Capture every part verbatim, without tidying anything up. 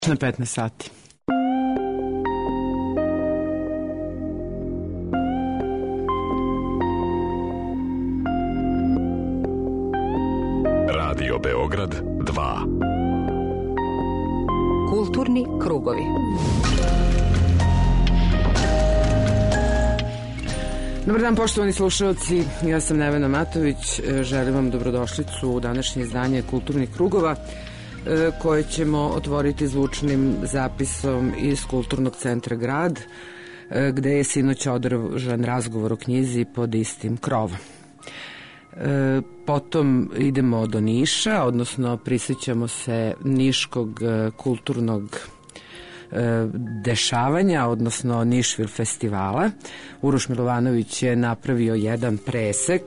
Na petnaest sati. Radio Beograd dva. Kulturni krugovi. Dobar dan, poštovani slušalci, ja sam Nevena Matović, želim vam dobrodošlicu u današnje izdanje Kulturnih krugova, koje ćemo otvoriti zvučnim zapisom iz Kulturnog centra Grad, gde je sinoć održan razgovor o knjizi Pod istim krovom. Potom idemo do Niša, odnosno prisjećamo se Niškog kulturnog dešavanja, odnosno Nišvil festivala. Uroš Milovanović je napravio jedan presek,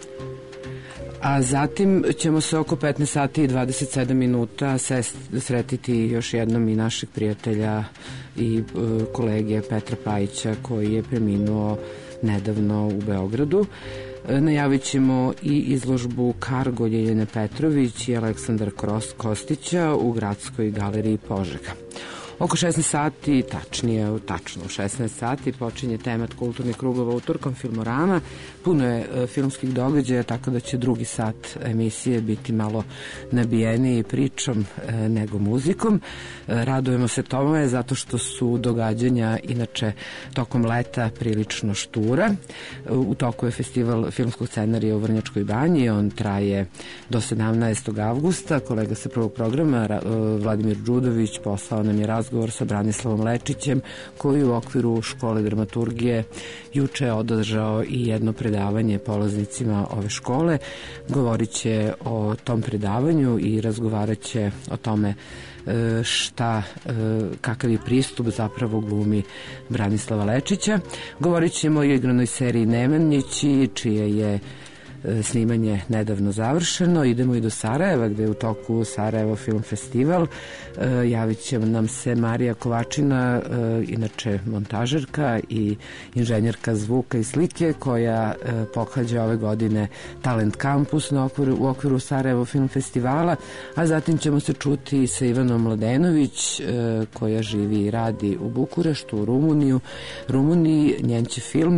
a zatim ćemo se oko petnaest sati i dvadeset sedam minuta sretiti još jednom i našeg prijatelja i kolege Petra Pajića, koji je preminuo nedavno u Beogradu. Najavit ćemo i izložbu Kargo Ljeljane Petrović i Aleksandra Kostića u Gradskoj galeriji Požega. Oko šesnaest sati, tačnije, tačno u šesnaest sati počinje temat kulturnih krugova utorkom Filmorama. Puno je e, filmskih događaja, tako da će drugi sat emisije biti malo nabijeniji pričom e, nego muzikom. E, radujemo se tome zato što su događanja inače tokom leta prilično štura. E, u toku je festival filmskog scenarija u Vrnjačkoj banji, on traje do sedamnaestog avgusta. Kolega sa prvog programa, e, Vladimir Đudović, poslao nam je razgovor razgovor sa Branislavom Lečićem, koji u okviru škole dramaturgije juče održao i jedno predavanje polaznicima ove škole. Govorit će o tom predavanju i razgovarat će o tome šta, kakav je pristup zapravo glumi Branislava Lečića. Govorit ćemo o igranoj seriji Nemanjići, čije je snimanje nedavno završeno. Idemo i do Sarajeva, gde je u toku Sarajevo film festival. E, javit će nam se Marija Kovačina, e, inače montažerka i inženjerka zvuka i slike, koja e, pohađa ove godine Talent Campus na okviru, u okviru Sarajevo film festivala, a zatim ćemo se čuti sa Ivanom Mladenović, e, koja živi i radi u Bukureštu, u Rumuniju. Rumuniji, njen će film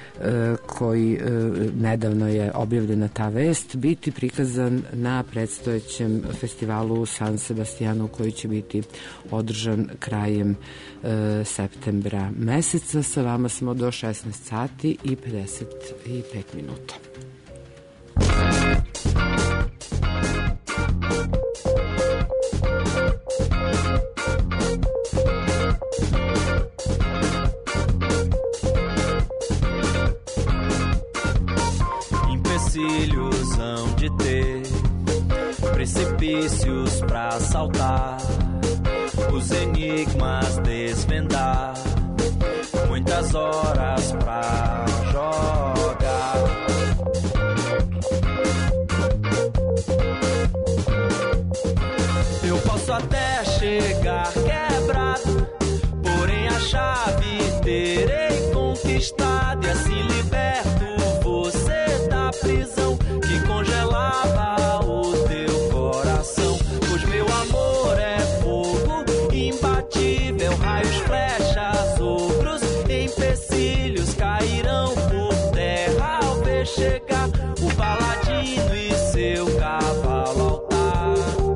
koji nedavno je objavljena ta vest, biti prikazan na predstojećem festivalu u San Sebastianu, koji će biti održan krajem e, septembra meseca. Sa vama smo do šesnaest sati i pedeset pet minuta. Empecilhos hão de ter, precipícios pra saltar, os enigmas desvendar, muitas horas pra jogar. Eu posso até chegar quebrado, porém a chave terei conquistado, e assim liberto você da prisão que congelava o teu coração. Pois meu amor é fogo imbatível, raios, flechas, ogros, empecilhos cairão por terra ao ver chegar o paladino e seu cavalo altar.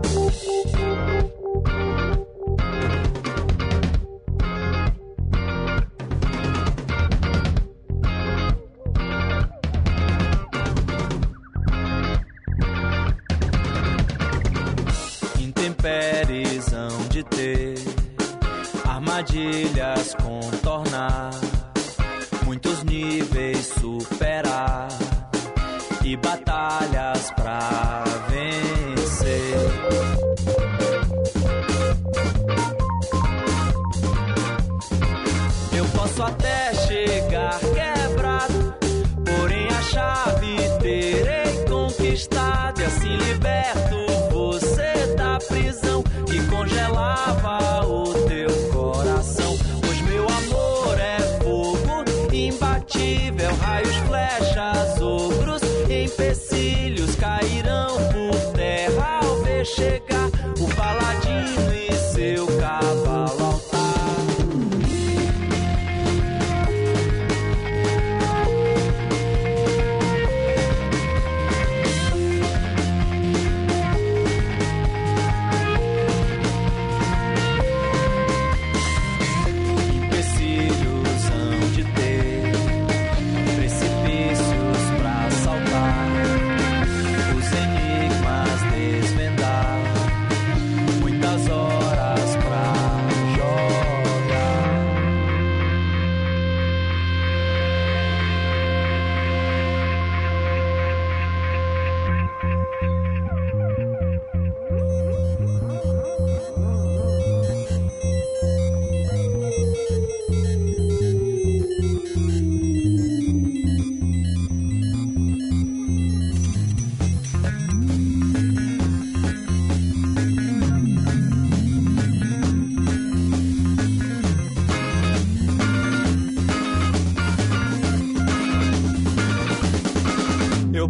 Intempéries hão de ter, armadilhas contornar, muitos níveis superar e batalhas pra vencer. Eu posso até chegar quebrado, porém a chave terei conquistado, e assim liberto você da prisão que congelava o teu coração. Pois meu amor é fogo imbatível, raios, flechas, ogros, empecilhos cairão por terra ao ver chegar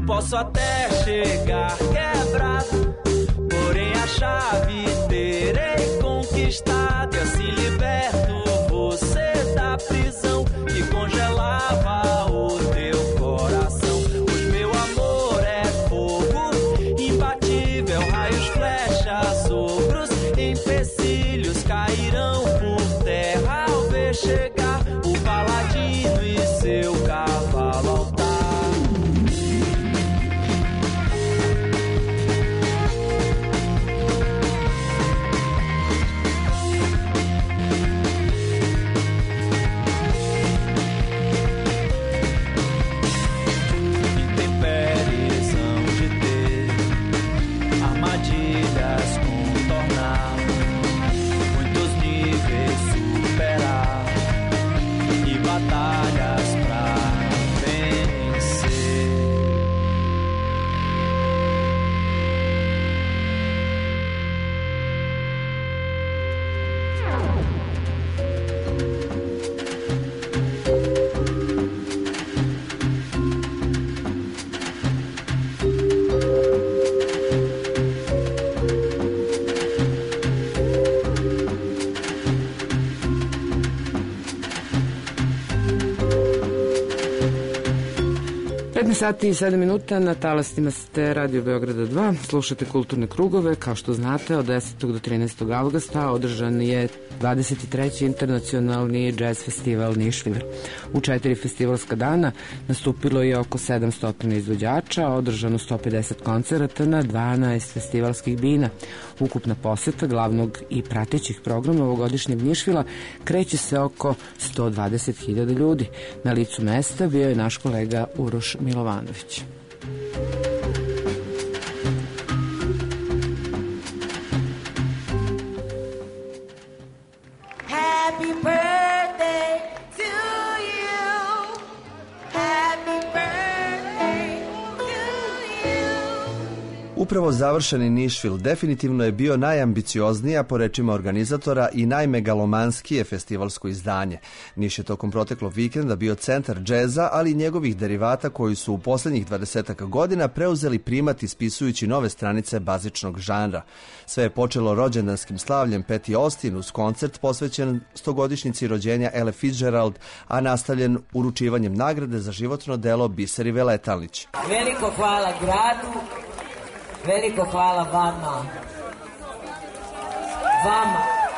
posso até chegar quebrado, porém a chave terei conquistado. E assim liberto você da prisão que congelava o teu coração. Pois meu amor é fogo imbatível, raios, flechas, ogros, empecilhos cairão por terra ao ver chegar o paladino e seu cavalo altar. petnaest sati i sedam minuta, na talastima ste Radio Beograda dva, slušate Kulturne krugove. Kao što znate, od desetog do trinaestog avgusta održan je dvadeset treći internacionalni jazz festival Nišvil. U četiri festivalska dana nastupilo je oko sedamsto izvođača, održano sto pedeset koncerata na dvanaest festivalskih bina. Ukupna poseta glavnog i pratećih programa ovogodišnjeg Nišvila kreće se oko sto dvadeset hiljada ljudi. Na licu mesta bio je naš kolega Uroš Milovanović. Happy birthday to you. Happy birthday to you. Upravo završeni Nišvil definitivno je bio najambicioznije, a po rečima organizatora i najmegalomanskije festivalsko izdanje. Niš je tokom proteklog vikenda bio centar džeza, ali i njegovih derivata koji su u poslednjih dvadesetak godina preuzeli primat ispisujući nove stranice bazičnog žanra. Sve je počelo rođendanskim slavljem Patty Austin uz koncert posvećen stogodišnjici rođenja Ella Fitzgerald, a nastavljen uručivanjem nagrade za životno delo Biseri Veletalnić. Veliko hvala gradu, veliko hvala vama. Vama.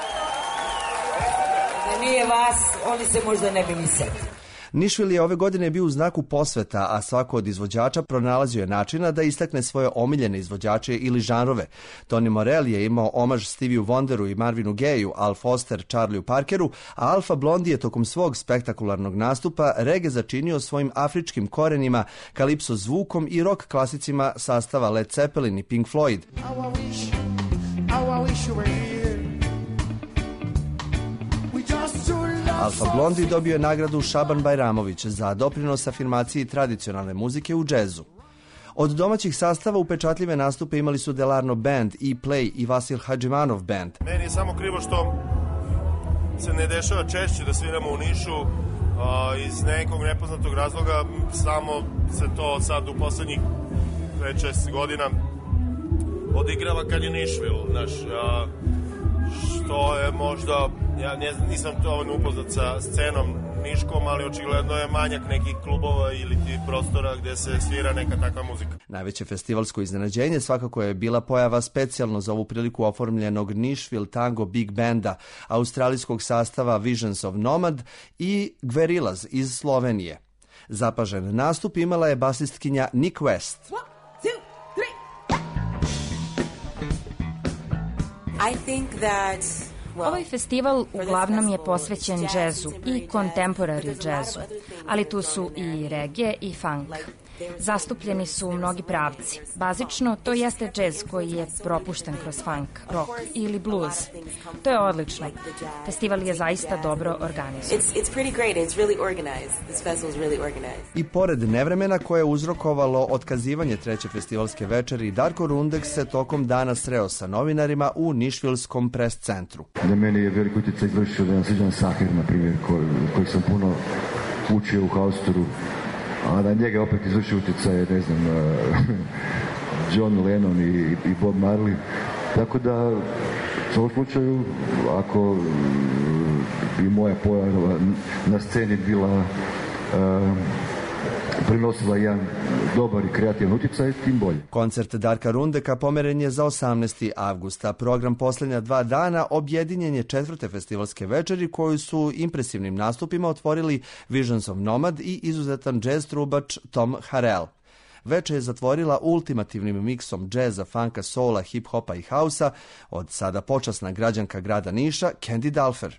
Da nije vas, oni se možda ne bi ni setili. Nišvil je ove godine bio u znaku posveta, a svako od izvođača pronalazio je načina da istakne svoje omiljene izvođače ili žanrove. Tony Morell je imao omaž Stevie Wonderu i Marvinu Gayu, Al Foster Charlieu Parkeru, a Alpha Blondy je tokom svog spektakularnog nastupa reggae začinio svojim afričkim korenima, kalipso zvukom i rock klasicima sastava Led Zeppelin i Pink Floyd. How I wish, how I wish you were here. Alpha Blondy dobio je nagradu Šaban Bajramović za doprinos afirmaciji tradicionalne muzike u džezu. Od domaćih sastava upečatljive nastupe imali su Delarno Band, E-Play i Vasil Hadžimanov Band. Meni je samo krivo što se ne dešava češće da sviramo u Nišu, a, iz nekog nepoznatog razloga, samo se to sad u poslednjih pet šest godina odigrava kad je Nišvil, znaš, a, što je možda, ja ne, nisam to upoznat sa scenom niškom, ali očigledno je manjak nekih klubova ili ti prostora gde se svira neka takva muzika. Najveće festivalsko iznenađenje svakako je bila pojava specijalno za ovu priliku oformljenog Nišvil Tango Big Banda, australijskog sastava Visions of Nomad i Gverillas iz Slovenije. Zapažen nastup imala je basistkinja Nick West. I think that Ovaj festival uglavnom je posvećen džezu i contemporary džezu, ali tu su i reggae i funk. Zastupljeni su mnogi pravci. Bazično, to jeste džez koji je propušten kroz funk, rock ili blues. To je odlično. Festival je zaista dobro organizovan. I pored nevremena koje je uzrokovalo otkazivanje treće festivalske večeri, Darko Rundek se tokom dana sreo sa novinarima u Nišvilskom pres centru. Na meni je veliko utjecaj izvršio da Srđan Sahir, na primjer, koji, koji sam puno učio u Haustoru. a na njega opet izvrši utjecaj, ne znam, John Lennon i, i Bob Marley. Tako da, u ovom slučaju, ako bi moja pojava na sceni bila uh, prinosila jedan dobar i kreativan utjecaj, tim bolje. Koncert Darka Rundeka pomeren je za osamnaestog avgusta. Program posljednja dva dana objedinjen je četvrte festivalske večeri koju su impresivnim nastupima otvorili Visions of Nomad i izuzetan jazz trubač Tom Harrell. Večer je zatvorila ultimativnim miksom džeza, funka, soula, hip-hopa i hausa od sada počasna građanka grada Niša, Candy Dulfer.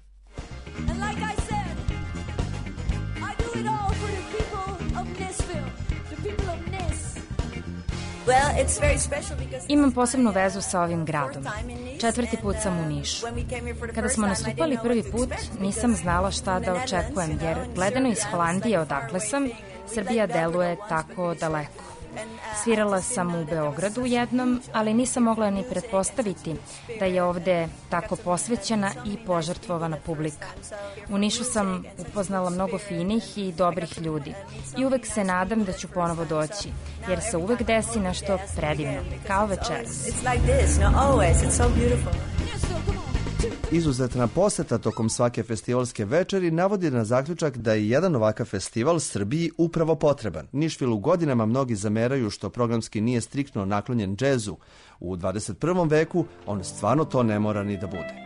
Imam posebnu vezu sa ovim gradom. Četvrti put sam u Nišu. Kada smo nastupali prvi put, nisam znala šta da očekujem, jer gledano iz Holandije odakle sam, Srbija deluje tako daleko. Svirala sam u Beogradu jednom, ali nisam mogla ni pretpostaviti da je ovde tako posvećena i požrtvovana publika. U Nišu sam upoznala mnogo finih i dobrih ljudi i uvek se nadam da ću ponovo doći, jer se uvek desi nešto predivno, kao večeras. Izuzetna poseta tokom svake festivalske večeri navodi na zaključak da je jedan ovakav festival Srbiji upravo potreban. Nišvilu godinama mnogi zameraju što programski nije striktno naklonjen džezu. U dvadeset prvom veku on stvarno to ne mora ni da bude.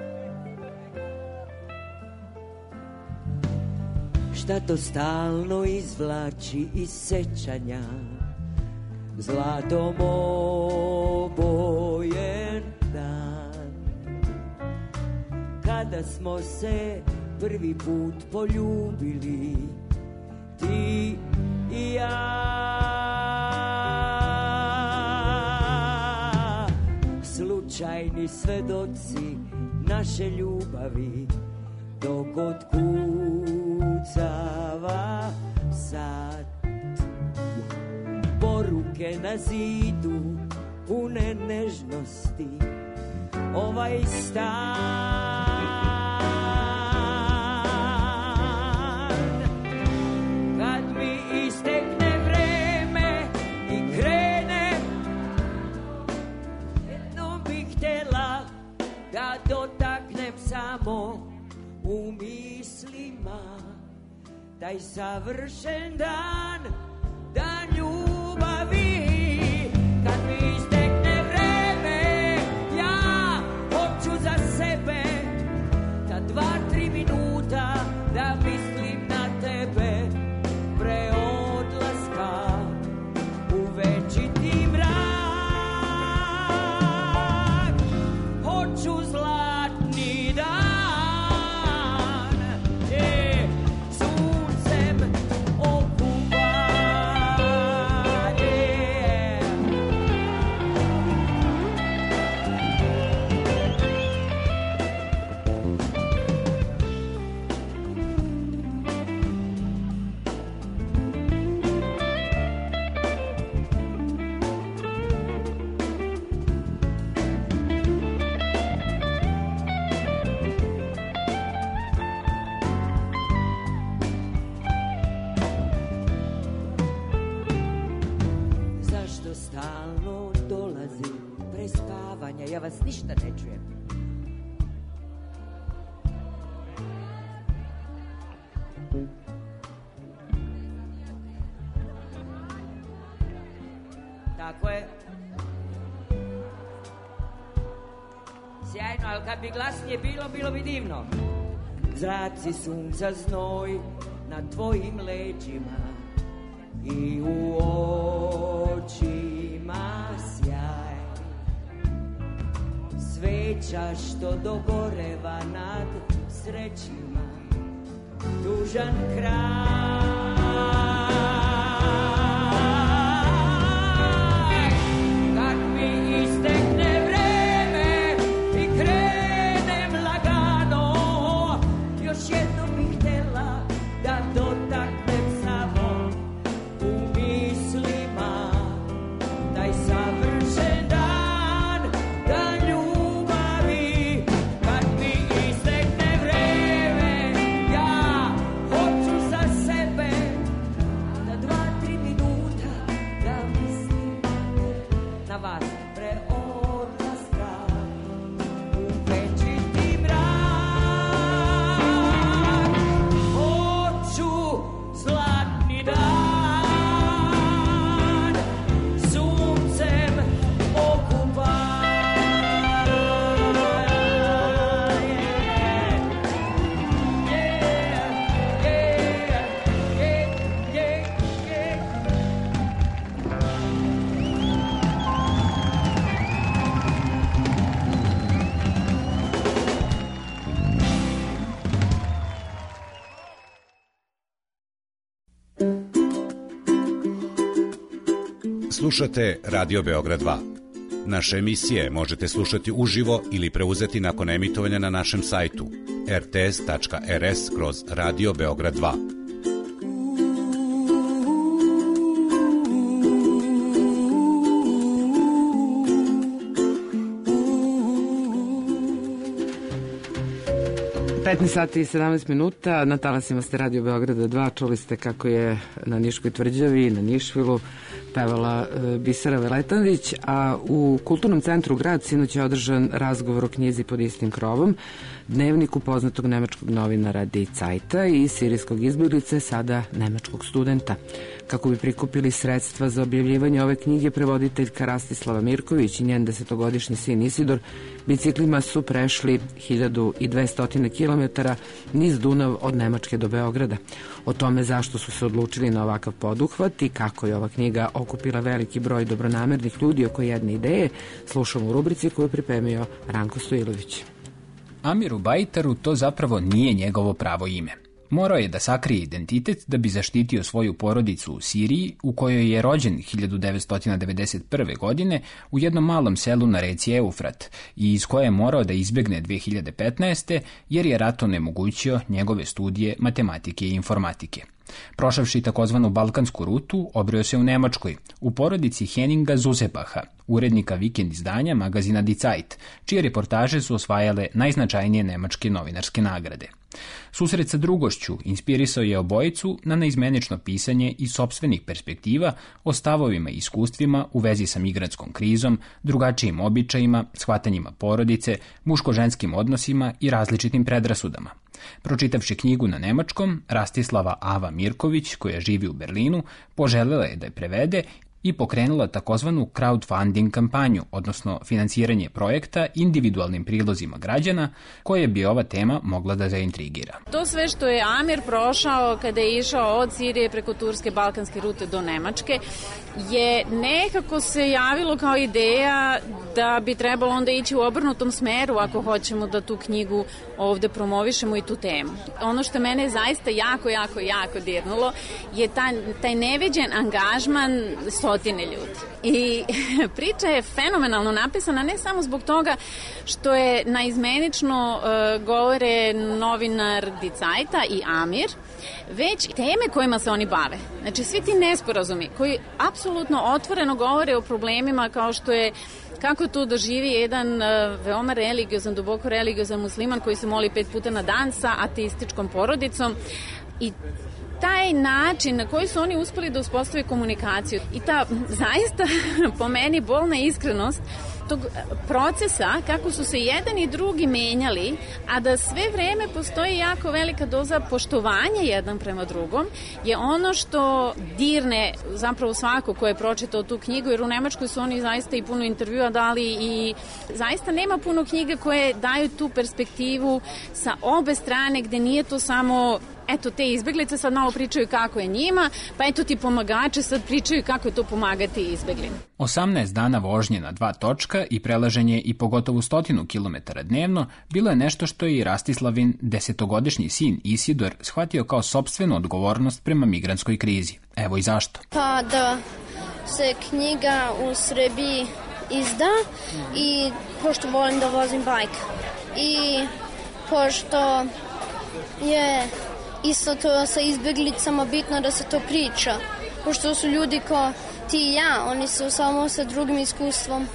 Šta to stalno izvlači iz sećanja, zlatom obojen dan, kada smo se prvi put poljubili, ti i ja. Slučajni svedoci naše ljubavi, dok otkucava sat. Poruke na zidu, pune nežnosti, ovaj stan. Kad mi istekne vreme i krene, jednom bih htjela da dotaknem samo u mislima taj savršen dan, dan ljubavi. Kad mi istekne vreme, ja hoću za sebe da dva, tri minuta da mislim na tebe pre odlaska u večiti mrak. Hoću zlatni dan, e, suncem okupanje. Zašto stalno dolazi prespavanja? Ja vas ništa ne čujem. Tako je. Sjajno, ali kad bi glasnije bilo, bilo bi divno. Zraci sunca znoj na tvojim leđima i u očima sjaj. Sveća što dogoreva nad srećima, tužan kraj. Kad mi istekne vreme i krenem lagano, još jednom bih htjela da dotaknem samo u mislima taj savršen dan, dan ljubavi. Kad mi istekne vreme, ja hoću za sebe Slušate Radio Beograd dva. Naše emisije možete slušati uživo ili preuzeti nakon emitovanja na našem sajtu er te es tačka er es kroz Radio Beograd dva. petnaest sati i sedamnaest minuta, na talasima ste Radio Beograda dva, čuli ste kako je na Niškoj tvrđavi, na Nišvilu pevala e, Bisera Veletanović, a u Kulturnom centru Grad sinoć je održan razgovor o knjizi Pod istim krovom, dnevniku poznatog nemačkog novinara Die Zeita i sirijskog izbjeglice, sada nemačkog studenta. Kako bi prikupili sredstva za objavljivanje ove knjige, prevoditeljka Rastislava Mirković i njen desetogodišnji sin Isidor biciklima su prešli hiljadu dvesta kilometara niz Dunav od Nemačke do Beograda. O tome zašto su se odlučili na ovakav poduhvat i kako je ova knjiga okupila veliki broj dobronamernih ljudi oko jedne ideje, slušamo u rubrici koju je pripremio Ranko Stojilović. Amiru Bajtaru to zapravo nije njegovo pravo ime. Morao je da sakrije identitet da bi zaštitio svoju porodicu u Siriji, u kojoj je rođen hiljadu devetsto devedeset prve. godine u jednom malom selu na reci Eufrat i iz koje je morao da izbegne dve hiljade petnaeste. jer je rat onemogućio njegove studije matematike i informatike. Prošavši takozvanu balkansku rutu, obrio se u Nemačkoj, u porodici Henninga Zusebaha, urednika vikend izdanja magazina Die Zeit, čije reportaže su osvajale najznačajnije nemačke novinarske nagrade. Susret sa drugošću inspirisao je obojicu na neizmenično pisanje iz sopstvenih perspektiva o stavovima i iskustvima u vezi sa migrantskom krizom, drugačijim običajima, shvatanjima porodice, muško-ženskim odnosima i različitim predrasudama. Pročitavši knjigu na nemačkom, Rastislava Ava Mirković, koja živi u Berlinu, poželjela je da je prevede i pokrenula takozvanu crowdfunding kampanju, odnosno finansiranje projekta individualnim prilozima građana, koje bi ova tema mogla da zaintrigira. To sve što je Amir prošao kada je išao od Sirije preko Turske balkanske rute do Nemačke je nekako se javilo kao ideja da bi trebalo onda ići u obrnutom smeru ako hoćemo da tu knjigu ovde promovišemo i tu temu. Ono što mene zaista jako, jako, jako dirnulo je taj, taj neviđen angažman stotine ljudi. I priča je fenomenalno napisana ne samo zbog toga što je naizmenično uh, govore novinar Die Zeita i Amir, već teme kojima se oni bave. Znači svi ti nesporazumi koji apsolutno otvoreno govore o problemima kao što je kako to doživi jedan uh, veoma religiozan, duboko religiozan musliman koji se moli pet puta na dan sa ateističkom porodicom i taj način na koji su oni uspeli da uspostave komunikaciju i ta zaista po meni bolna iskrenost tog procesa kako su se jedan i drugi menjali, a da sve vreme postoji jako velika doza poštovanja jedan prema drugom, je ono što dirne zapravo svako ko je pročitao tu knjigu, jer u Nemačkoj su oni zaista i puno intervjua dali i zaista nema puno knjiga koje daju tu perspektivu sa obe strane, gde nije to samo eto te izbeglice sad malo pričaju kako je njima, pa eto ti pomagače sad pričaju kako je to pomagati izbeglim. osamnaest dana vožnje na dva točka i prelaženje i pogotovo stotinu kilometara dnevno bilo je nešto što je i Rastislavin desetogodišnji sin Isidor shvatio kao sopstvenu odgovornost prema migrantskoj krizi. Evo i zašto. Pa da se knjiga u Srbiji izda i pošto volim da vozim bajk i pošto je isto to sa izbjeglicama bitno da se to priča, pošto su ljudi kao ti i ja, oni su samo sa drugim iskustvom.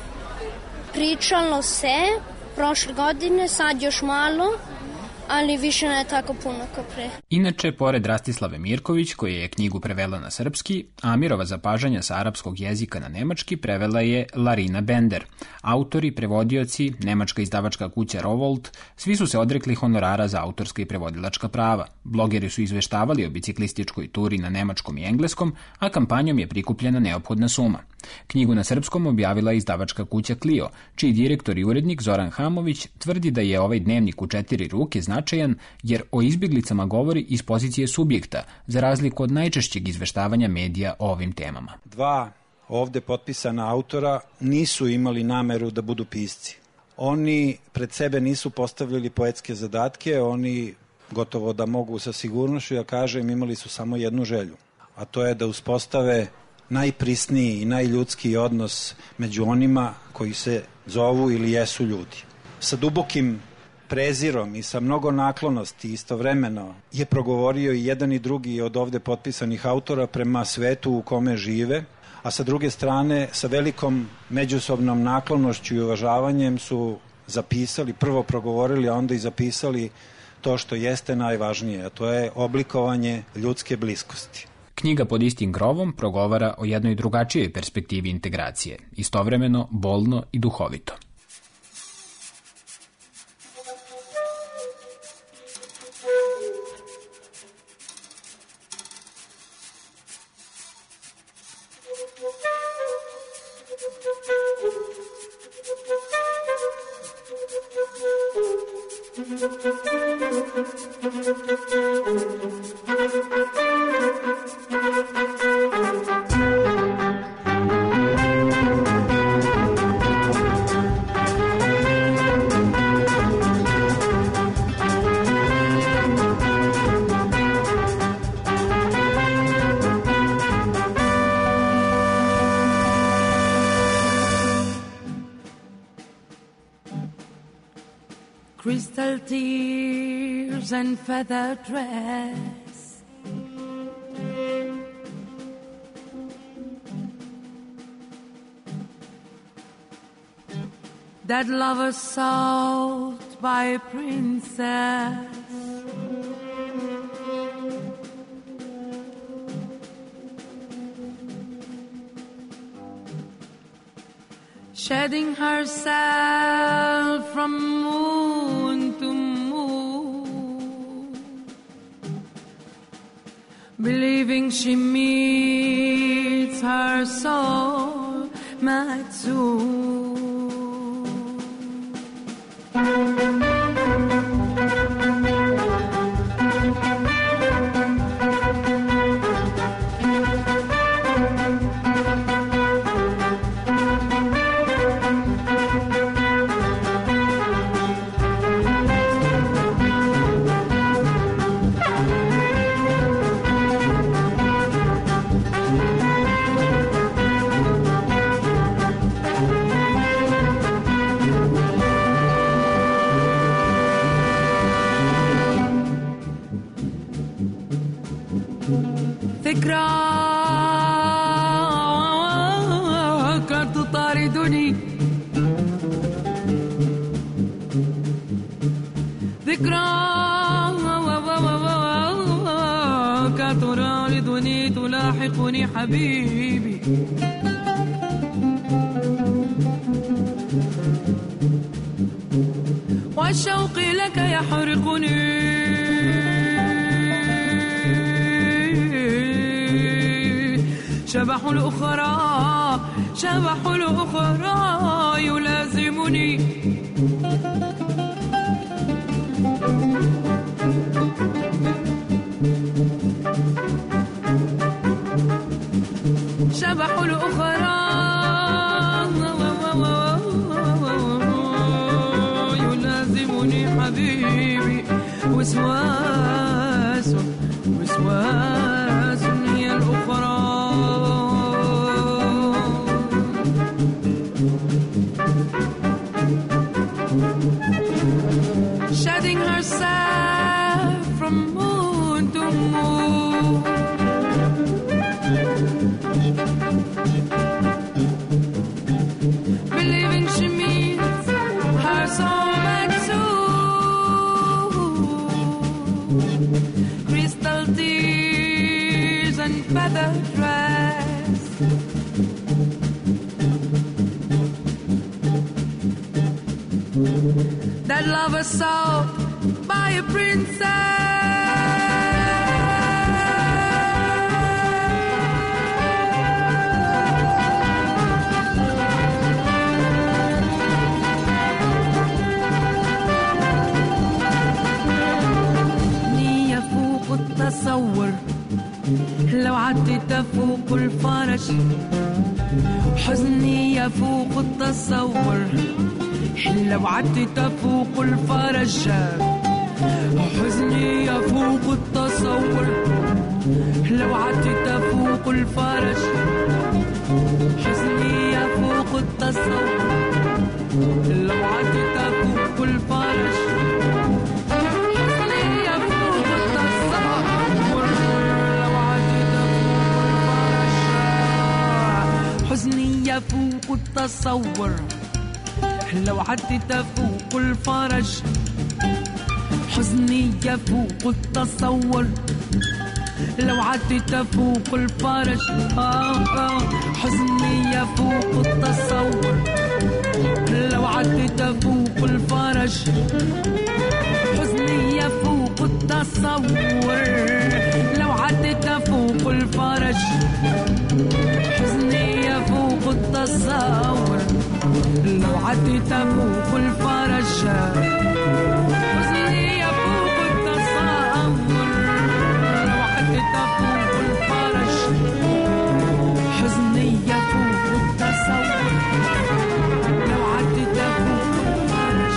Pričalo se prošle godine, sad još malo, ali više ne tako puno kao pre. Inače, pored Rastislave Mirković, koja je knjigu prevela na srpski, Amirova zapažanja sa arapskog jezika na nemački prevela je Larina Bender. Autori, prevodioci, nemačka izdavačka kuća Rowold, svi su se odrekli honorara za autorska i prevodilačka prava. Blogeri su izveštavali o biciklističkoj turi na nemačkom i engleskom, a kampanjom je prikupljena neophodna suma. Knjigu na srpskom objavila izdavačka kuća Clio, čiji direktor i urednik Zoran Hamović tvrdi da je ovaj dnevnik u četiri ruke značajan jer o izbjeglicama govori iz pozicije subjekta, za razliku od najčešćeg izveštavanja medija o ovim temama. Dva ovde potpisana autora nisu imali nameru da budu pisci. Oni pred sebe nisu postavljali poetske zadatke, oni gotovo da mogu sa sigurnošću da kažem imali su samo jednu želju, a to je da uspostave najprisniji i najljudskiji odnos među onima koji se zovu ili jesu ljudi. Sa dubokim prezirom i sa mnogo naklonosti istovremeno je progovorio i jedan i drugi od ovde potpisanih autora prema svetu u kome žive, a sa druge strane sa velikom međusobnom naklonošću i uvažavanjem su zapisali, prvo progovorili, a onda i zapisali to što jeste najvažnije, a to je oblikovanje ljudske bliskosti. Knjiga pod istim krovom progovara o jednoj drugačijoj perspektivi integracije, istovremeno bolno i duhovito. Crystal tears and feather dress, that lover sought by a princess, shedding herself from moon to moon, believing she meets her soul mate soon. ذكراك تطاردني، ذكراك تراردني تلاحقني حبيبي، والشوق لك يحرقني، شبح الأخرى شبح الأخرى يلازمني، شبح الأخرى يلازمني حبيبي، وسواس وسواس هي الأخرى، shedding herself from moon to moon, believing she meets her soulmate soon. Crystal tears and feather dress, that lover sought by a princess, حزني يفوق التصور لو عدت تفوق الفرج، حزني يفوق التصور لو عدت تفوق الفرج، حزني يفوق التصور لو عدت تفوق الفرج. التصور لو عدت فوق الفرج حزني يفوق التصور لو عدت فوق الفرج حزني يفوق التصور لو عدت فوق الفرج حزني يفوق التصور لو عدت فوق الفرج آه آه حزني يفوق التصور لو عدت فوق الفرج حزني يفوق التصور لو عدت فوق الفرج حزني يفوق التصور لو عدت فوق الفرج حزني يفوق التصور لو عدت فوق الفرج حزني يفوق التصور لو عدت فوق الفرج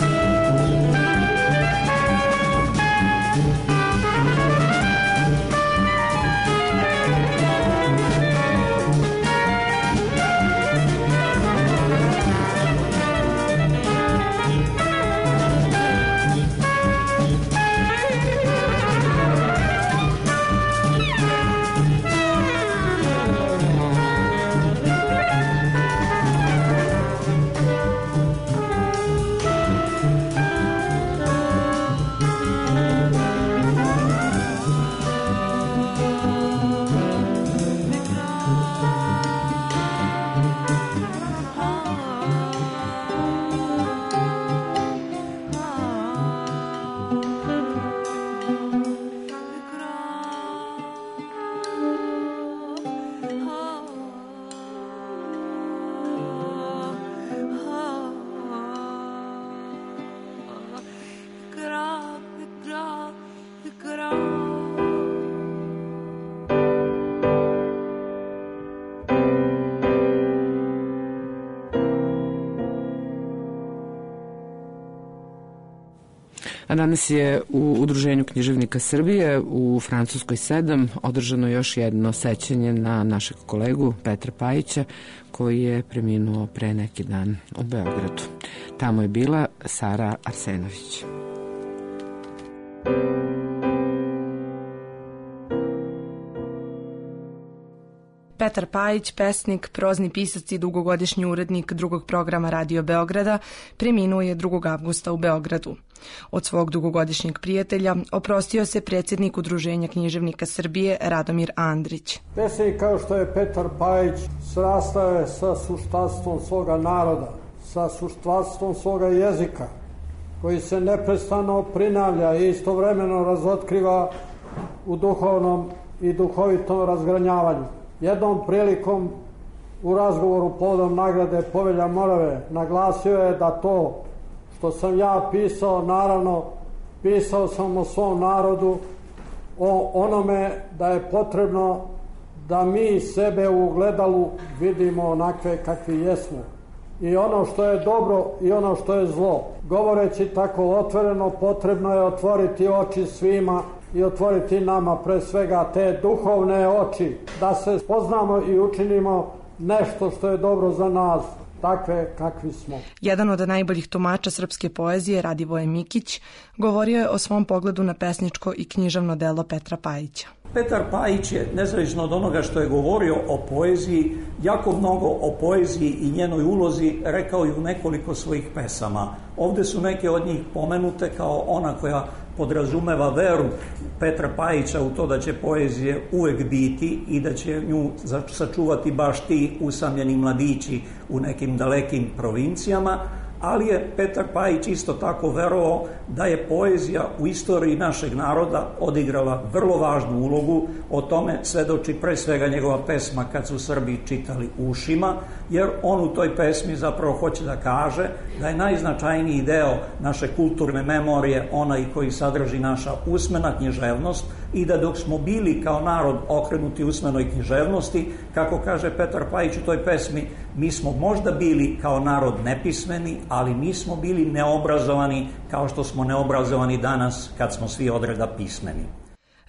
A danas je u Udruženju književnika Srbije u Francuskoj sedam održano još jedno sećanje na našeg kolegu Petra Pajića koji je preminuo pre neki dan u Beogradu. Tamo je bila Sara Arsenović. Petar Pajić, pesnik, prozni pisac i dugogodišnji urednik drugog programa Radio Beograda, preminuo je drugog avgusta u Beogradu. Od svog dugogodišnjeg prijatelja oprostio se predsjednik Udruženja književnika Srbije Radomir Andrić. Pesnik kao što je Petar Pajić srastao je sa suštanstvom svoga naroda, sa suštanstvom svoga jezika, koji se neprestano prinavlja i istovremeno razotkriva u duhovnom i duhovitom razgranjavanju. Jednom prilikom u razgovoru povodom nagrade Povelja Morave naglasio je da to što sam ja pisao, naravno pisao sam o svom narodu, o onome da je potrebno da mi sebe u ogledalu vidimo onakve kakvi jesmo. I ono što je dobro i ono što je zlo. Govoreći tako otvoreno, potrebno je otvoriti oči svima i otvoriti nama pre svega te duhovne oči, da se spoznamo i učinimo nešto što je dobro za nas, takve kakvi smo. Jedan od najboljih tumača srpske poezije, Radivoje Mikić, govorio je o svom pogledu na pesničko i književno delo Petra Pajića. Petar Pajić je, nezavisno od onoga što je govorio o poeziji, jako mnogo o poeziji i njenoj ulozi rekao i u nekoliko svojih pesama. Ovde su neke od njih pomenute kao ona koja podrazumeva veru Petra Pajića u to da će poezije uvek biti i da će nju sačuvati baš ti usamljeni mladići u nekim dalekim provincijama, ali je Petar Pajić isto tako verovao da je poezija u istoriji našeg naroda odigrala vrlo važnu ulogu. O tome svedoči pre svega njegova pesma Kad su Srbi čitali ušima, jer on u toj pesmi zapravo hoće da kaže da je najznačajniji deo naše kulturne memorije onaj koji sadrži naša usmena književnost i da dok smo bili kao narod okrenuti usmenoj književnosti, kako kaže Petar Pajić u toj pesmi, mi smo možda bili kao narod nepismeni, ali nismo bili neobrazovani kao što smo neobrazovani danas kad smo svi odreda pismeni.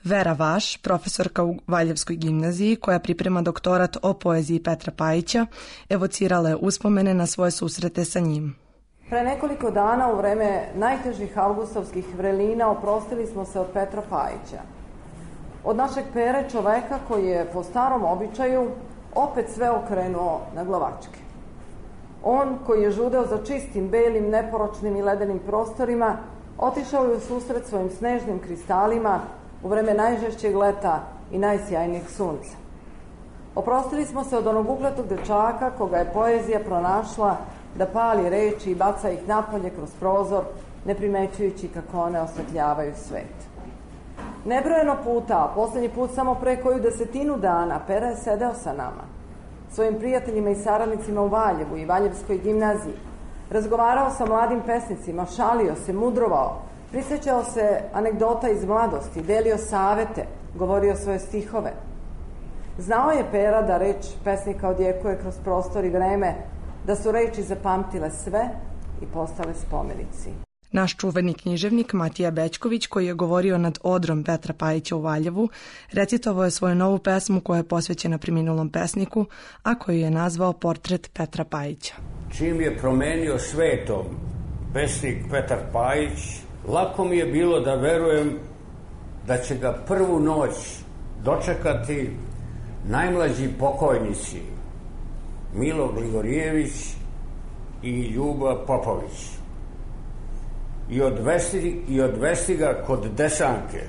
Vera Vaš, profesorka u Valjevskoj gimnaziji koja priprema doktorat o poeziji Petra Pajića, evocirala je uspomene na svoje susrete sa njim. Pre nekoliko dana u vreme najtežih avgustovskih vrelina oprostili smo se od Petra Pajića. Od našeg Pere, čoveka koji je po starom običaju opet sve okrenuo na glavačke. On koji je žudeo za čistim, belim, neporočnim i ledenim prostorima, otišao je u susret svojim snežnim kristalima u vreme najžešćeg leta i najsjajnijeg sunca. Oprostili smo se od onog ugletog dečaka koga je poezija pronašla da pali reči i baca ih napolje kroz prozor, ne primećujući kako one osvetljavaju svet. Nebrojeno puta, a poslednji put samo pre koju desetinu dana, Pera je sedeo sa nama, svojim prijateljima i saradnicima u Valjevu i Valjevskoj gimnaziji, razgovarao sa mladim pesnicima, šalio se, mudrovao, prisjećao se anegdota iz mladosti, delio savete, govorio svoje stihove. Znao je Pera da reč pesnika odjekuje kroz prostor i vreme, da su reči zapamtile sve i postale spomenici. Naš čuveni književnik Matija Bećković, koji je govorio nad odrom Petra Pajića u Valjevu, recitovao je svoju novu pesmu koja je posvećena preminulom pesniku, a koju je nazvao Portret Petra Pajića. Čim je promenio svetom pesnik Petar Pajić, lako mi je bilo da verujem da će ga prvu noć dočekati najmlađi pokojnici Milo Gligorijević i Ljuba Popović i odvesti, i odvesti ga kod Desanke,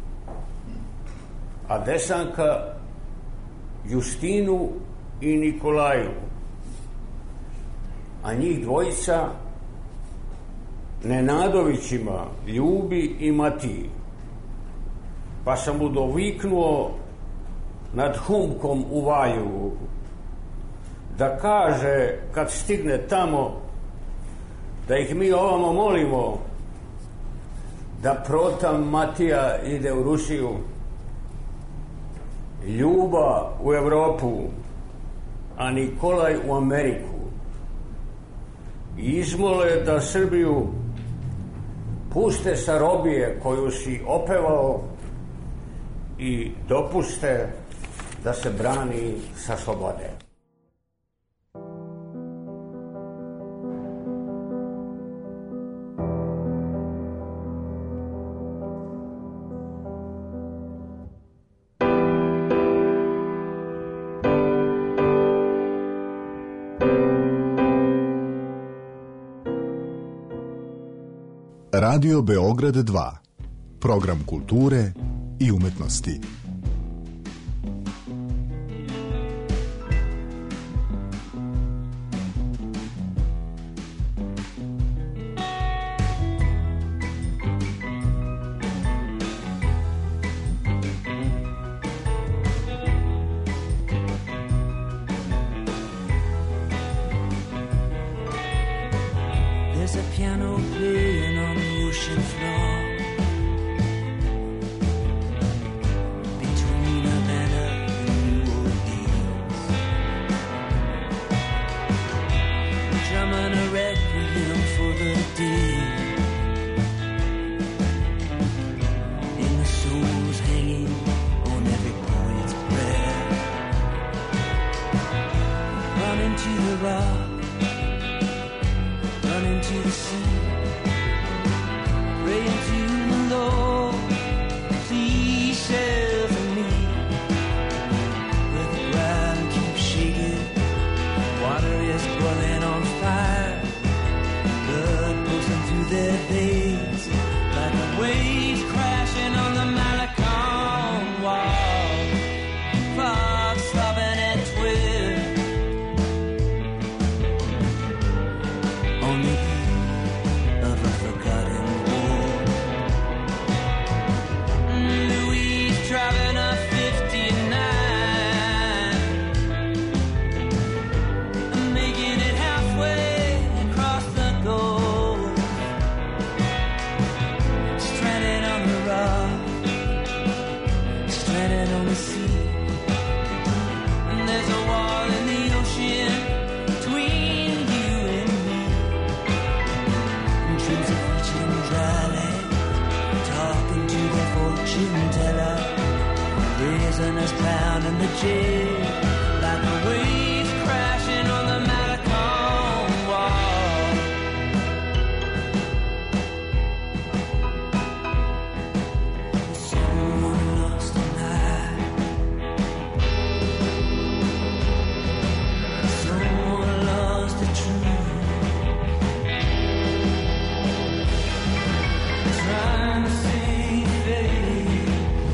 a Desanka Justinu i Nikolaju, a njih dvojica Nenadovićima Ljubi i Matiji. Pa sam mu doviknuo nad Humkom u Valjevu da kaže kad stigne tamo da ih mi ovamo molimo da Prota Matija ide u Rusiju, Ljuba u Evropu, a Nikolaj u Ameriku. I izmole da Srbiju puste sa robije koju si opevao i dopuste da se brani sa slobode. Radio Beograd dva. Program kulture i umetnosti. There's a piano playing on the ocean floor between Havana and New Orleans, drumming a requiem for the dead, and the souls hanging on every poet's breath. Running to the rock, running to the sea, praying to the Lord, please shelter me. Where the ground keeps shaking, water is boiling on fire, blood coursing through their veins like a wave crashing on the Malecon wall. Fox stopping at twelve on the eve of a forgotten war. Louise driving a fifty-nine, making it halfway across the Gulf, stranded on the rock, stranded on the sea. And there's a wall in the ocean between you and me. Dreams of reaching dry land, talking to their fortune teller. prisoners pounding the jail like the waves crashing on the Matacon wall. Someone lost a night. Someone lost the truth. Trying to see faith.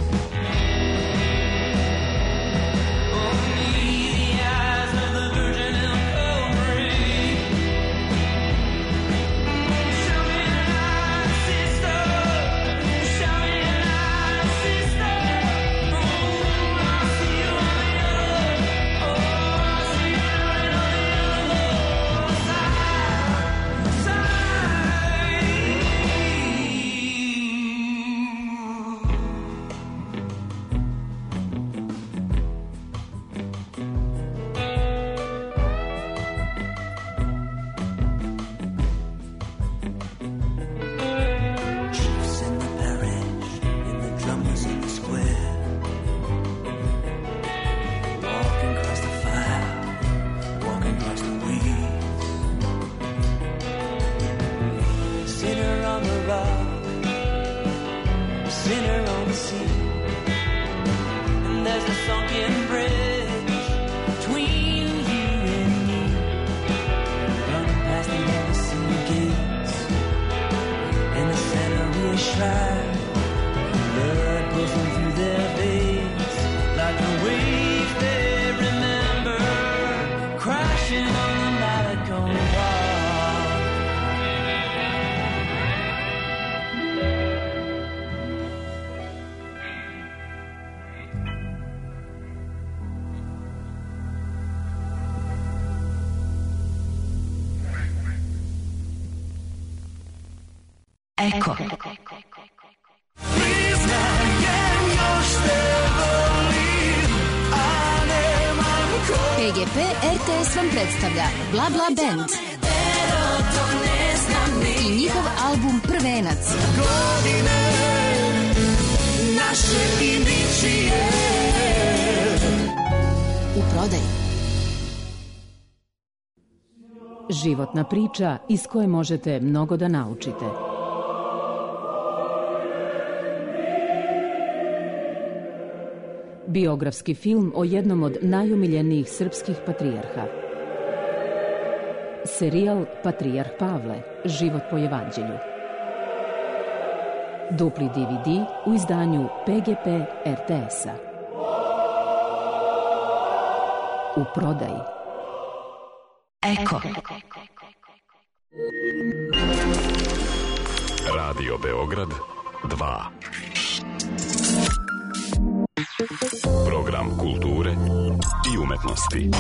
Eko. P G P R T S vam predstavlja Bla Bla Band i njihov album Prvenac. U prodaji. Životna priča iz koje možete mnogo da naučite. Biografski film o jednom od najomiljenijih srpskih patrijarha. Serijal Patrijarh Pavle, život po evanđelju. Dupli D V D u izdanju P G P R T S-a. U prodaji. Eko. Radio Beograd dva. Program kulture i umetnosti.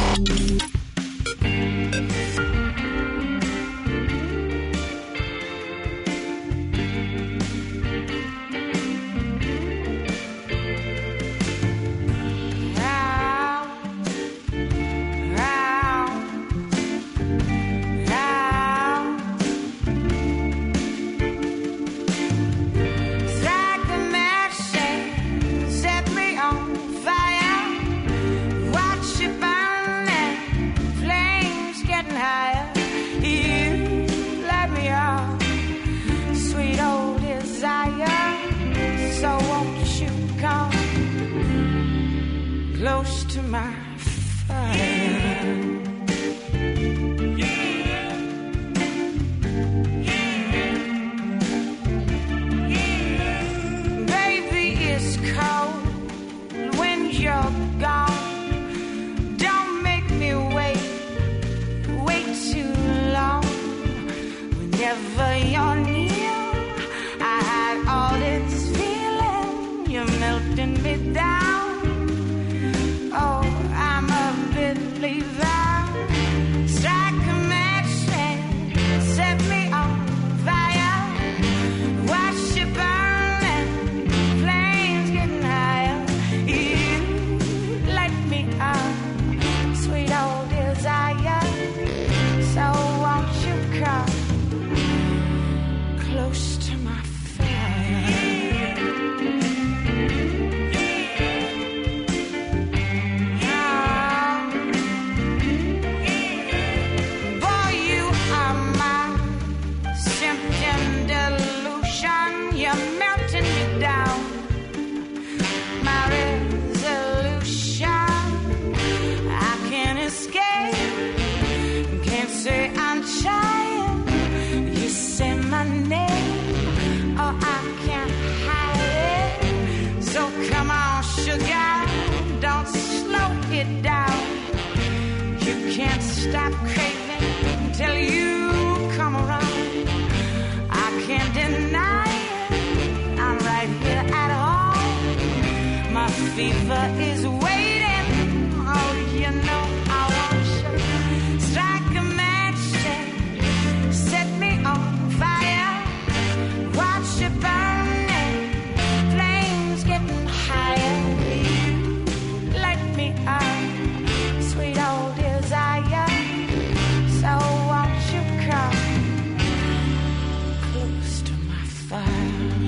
Close to my fire. Baby, it's cold when you're gone. Don't make me wait, wait too long. Whenever you're near, I had all this feeling. You're melting me down. Oh, I'm a believer. Strike a match and set me on fire. Watch it burn and flames getting higher. You light me up, sweet old desire. So won't you come close to my fire? fever is waiting. Oh, you know I want you. Strike a match and set me on fire. Watch it burning, flames getting higher. You light me up, sweet old desire. So won't you come close to my fire?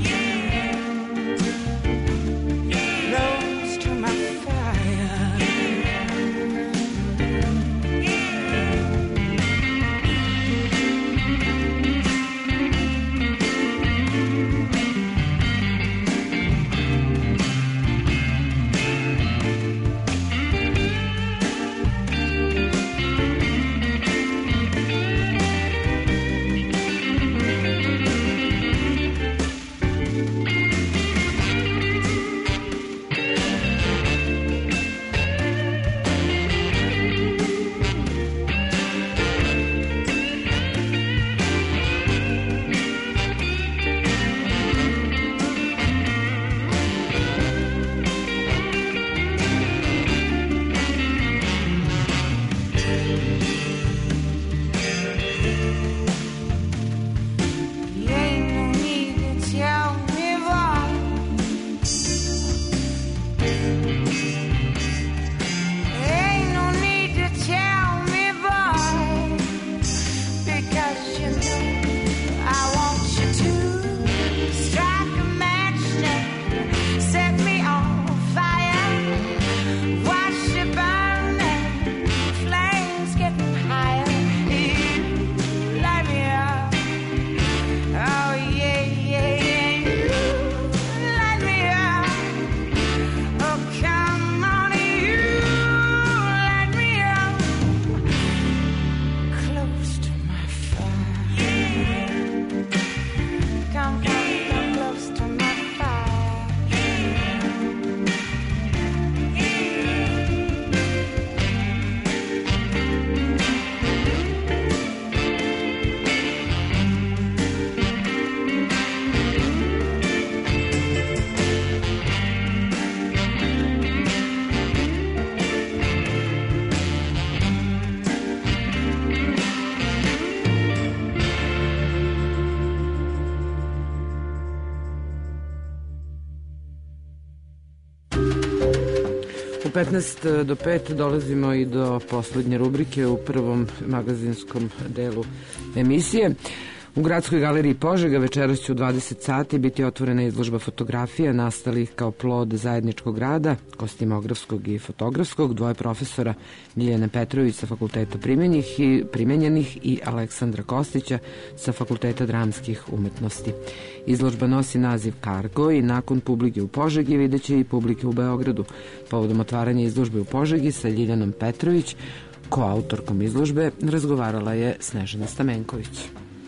U petnaest do pet dolazimo i do poslednje rubrike u prvom magazinskom delu emisije. U Gradskoj galeriji Požega večeras će u dvadeset sati biti otvorena izložba fotografija nastalih kao plod zajedničkog rada, kostimografskog i fotografskog, dvoje profesora Ljiljane Petrović sa Fakulteta primenjenih i, primenjenih i Aleksandra Kostića sa Fakulteta dramskih umetnosti. Izložba nosi naziv Kargo i nakon publike u Požegi videće i publike u Beogradu. Povodom otvaranja izložbe u Požegi sa Ljiljanom Petrović, koautorkom izložbe, razgovarala je Snežana Stamenković.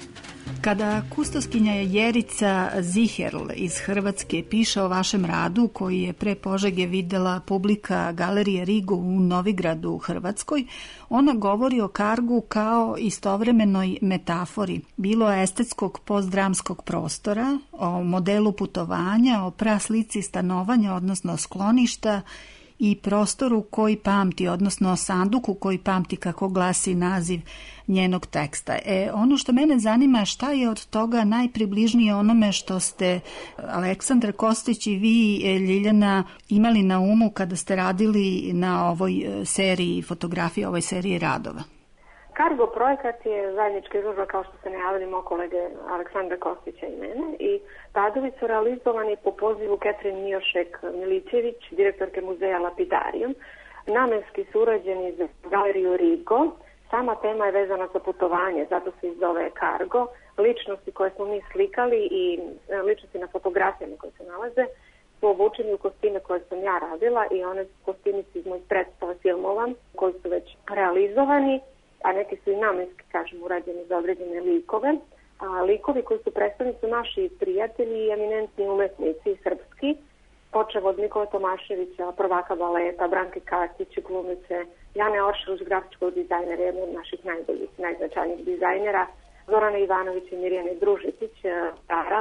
Kada kustoskinja Jerica Ziherl iz Hrvatske piše o vašem radu koji je pre Požege videla publika Galerije Rigo u Novigradu u Hrvatskoj, ona govori o Kargu kao istovremenoj metafori, bilo estetskog postdramskog prostora, o modelu putovanja, o praslici stanovanja, odnosno skloništa, i prostoru koji pamti, odnosno sanduku koji pamti, kako glasi naziv njenog teksta. E, ono što mene zanima, šta je od toga najpribližnije onome što ste Aleksandar Kostić i vi, Ljiljana, imali na umu kada ste radili na ovoj seriji fotografije, ovoj seriji radova? Kargo projekat je zajednička izložba, kao što ste najavili, moj kolege Aleksandra Kostića i mene, i radovi su realizovani po pozivu Ketrin Mijošek-Milićević, direktorke muzeja Lapidarium, namenski su urađeni za galeriju Rigo. Sama tema je vezana za putovanje, zato se i zove Kargo. Ličnosti koje smo mi slikali i ličnosti na fotografijama koje se nalaze su obučeni u kostime koje sam ja radila, i one kostimi su iz mojih predstava filmova koji su već realizovani, a neki su i namenski, kažem, urađeni za određene likove. A likovi koji su predstavljeni su naši prijatelji i eminentni umetnici srpski, počev od Nikola Tomaševića, prvaka baleta, Branke Kartić, glumice, Jane Oršelić, grafičkog dizajnera, jedna od naših najboljih, najznačajnijih dizajnera, Zorana Ivanovića i Mirjane Družetić, Tara,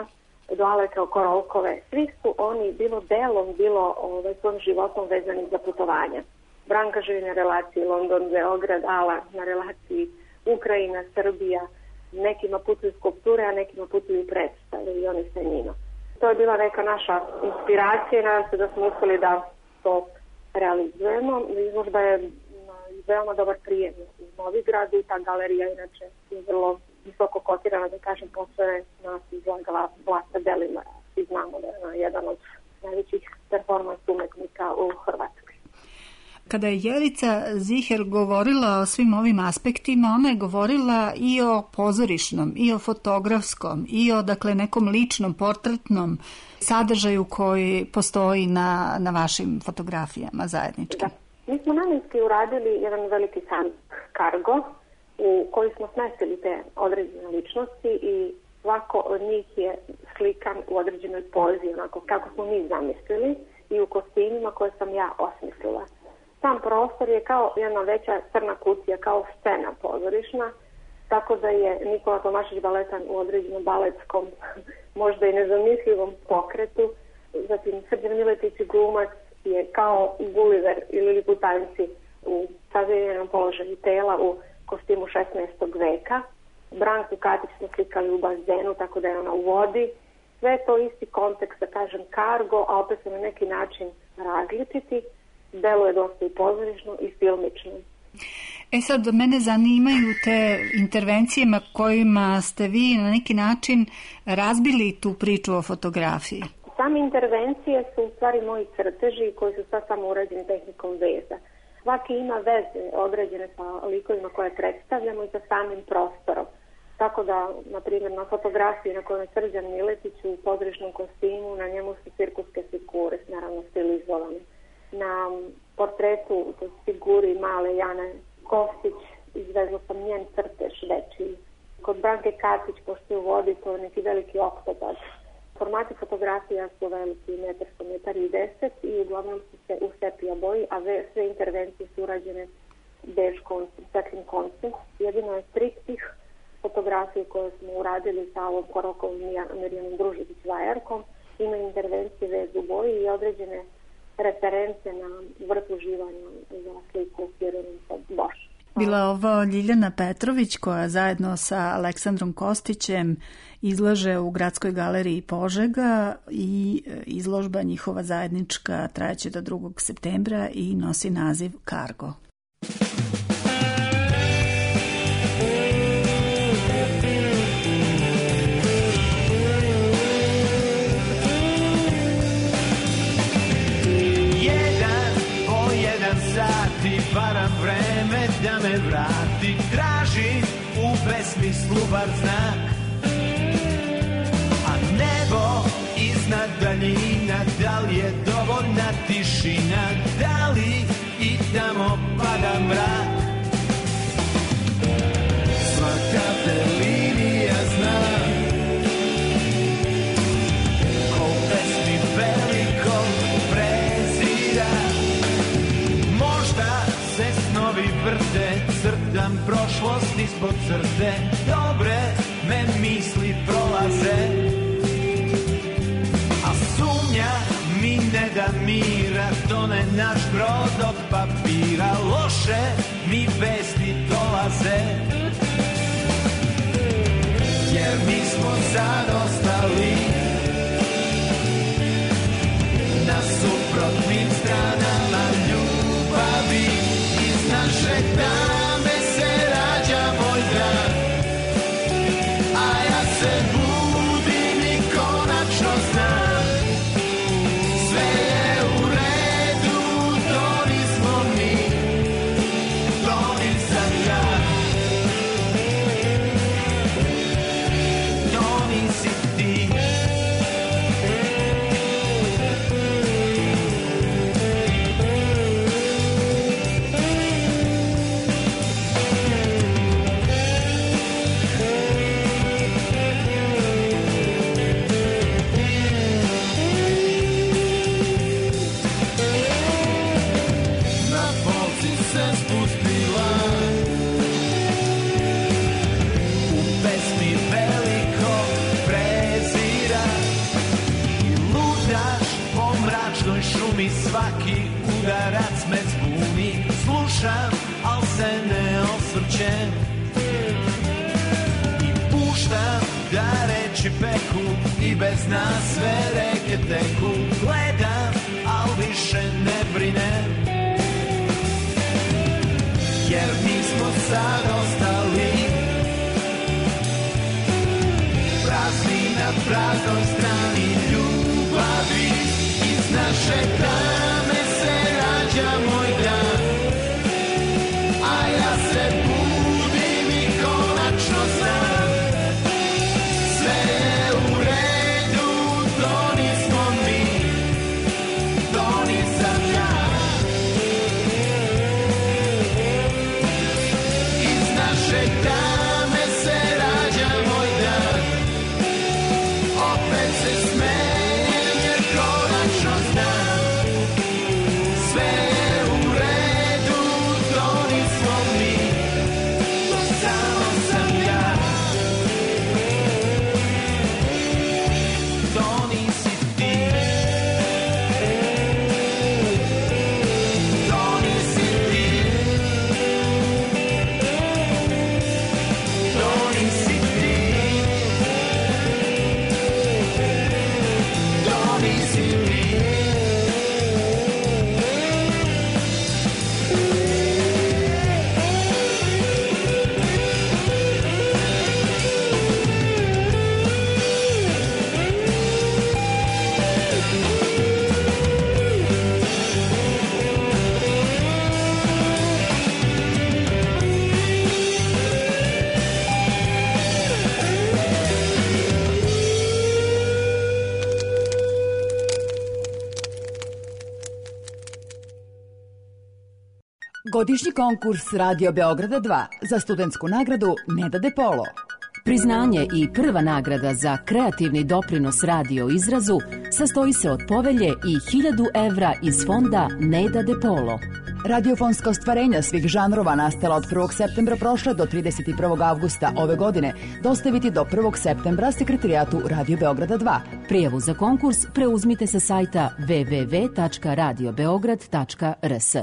do Aleka Korolkove. Svi su oni bilo delom, bilo ovaj, svojim životom vezani za putovanja. Branka živi na relaciji London-Beograd, Ala na relaciji Ukrajina-Srbija. Nekima putuju skulpture, a nekima putuju predstave i oni sa njima. To je bila neka naša inspiracija i nadam se da smo uspeli da to realizujemo. Izložba je veoma dobar prijem u Novigradu i ta galerija inače je vrlo visoko kotirana, da kažem, posle nas izlagala Vlasta Delima. Svi znamo da je ona jedan od najvećih performans umetnika u Hrvatskoj. Kada je Jerica Ziher govorila o svim ovim aspektima, ona je govorila i o pozorišnom, i o fotografskom, i o dakle, nekom ličnom, portretnom sadržaju koji postoji na, na vašim fotografijama zajedničkim. Da. Mi smo namenski uradili jedan veliki san Kargo u koji smo smestili te određene ličnosti i svako od njih je slikan u određenoj pozi, onako kako smo mi zamislili i u kostimima koje sam ja osmislila. Sam prostor je kao jedna veća crna kutija, kao scena pozorišna, tako da je Nikola Tomašić baletan u određenom baletskom, možda i nezamislivom pokretu. Zatim Srđan Miletić i glumac je kao Gulliver ili Liputanci u savljenom položaju tela u kostimu šesnaestog veka. Branku Katić smo slikali u bazenu, tako da je ona u vodi. Sve to isti kontekst, da kažem, Kargo, a opet se na neki način različiti. Delo je dosta i pozorišno i filmično. E sad, mene zanimaju te intervencijama kojima ste vi na neki način razbili tu priču o fotografiji. Same intervencije su u stvari moji crteži koji su sad samo urađeni tehnikom veza. Svaki ima veze određene sa likovima koje predstavljamo i sa samim prostorom. Tako da, na primjer, na fotografiji na kojoj je Srđan Miletić u pozorišnom kostimu, na njemu su cirkuske figure, naravno stilizovane. Na portretu figuri male Jane Kostić izvezla sam njen crtež dečiji. Kod Branke Katić, pošto je u vodi, to je neki veliki oktopad. Formati fotografija su veliki, metar sto metar i deset i uglavnom su se u sepija boji, a sve intervencije su urađene bež koncem, svetlim koncem. Jedino je triptih fotografije koje smo uradili sa ovom Korolkovom i Mirjanom Družić-Vajarkom. Ima intervencije vez u boji i određene reference na vrh uživanja za sliku Vjerovica Boš. Bila ovo Ljiljana Petrović koja zajedno sa Aleksandrom Kostićem izlaže u Gradskoj galeriji Požega i izložba njihova zajednička trajaće do drugog septembra i nosi naziv Kargo. Varam vreme da me vrati, tražim u besmislu bar znak. A nebo iznad daljina, da li je dovoljna tišina, da li i tamo pada mrak. Svaka te linija zna, ko u pesmi velikog prezira. Snovi vrte, crtam prošlost ispod crte, dobre me misli prolaze, a sumnja mi ne da mira, tone naš brod od papira, loše mi vesti dolaze, jer mi smo sad ostali na suprotnim stranama ljubavi. Naše tame se rađa moj dan, a ja se budim i konačno znam, sve je u redu, to nismo mi, to nisam ja, to nisi ti. mračnoj šumi svaki udarac me zbuni. Slušam, al se ne osvrćem i puštam da reči peku i bez nas sve reke teku. Gledam, al više ne brinem, jer mi smo sad ostali prazni na praznoj strani ljubavi. Iz naše tame se rađa moj dan, a ja se budim i konačno znam, sve je u redu, to nismo mi, to nisam ja. Iz naše tame se rađa moj dan, opet se smejem jer konačno znam, sve je u redu, to nismo mi, to samo sam ja. To nisi ti, to nisi ti, to nisi ti, to nisi ti. Godišnji konkurs Radio Beograda dva za studentsku nagradu Neda de Polo. Priznanje i prva nagrada za kreativni doprinos radio izrazu sastoji se od povelje i hiljadu evra iz fonda Neda de Polo. Radiofonska ostvarenja svih žanrova nastala od prvog septembra prošle do trideset prvog avgusta ove godine dostaviti do prvog septembra sekretarijatu Radio Beograda dva. Prijavu za konkurs preuzmite sa sajta w w w tačka radio beograd tačka r s.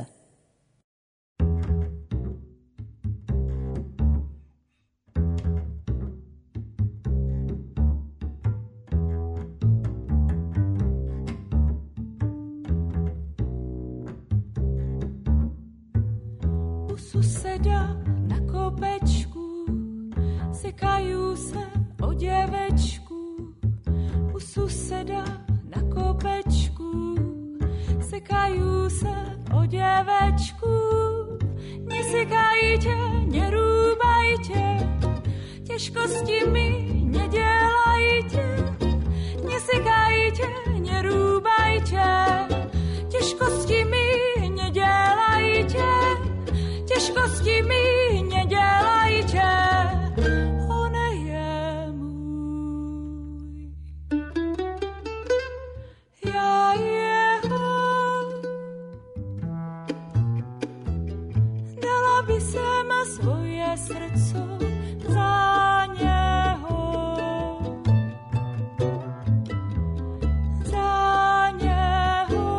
Suseda na kopečku sekajú se o děvečku. U suseda na kopečku sekajú se o děvečku. Nesekajte, nerúbajte, těžkosti mi nedělajte. Nesekajte, nerúbajte, těžkosti mi nedělajte. Těžkosti mi nedělajte, on je můj. Já jeho, dala by sem svoje srdco za něho. Za něho.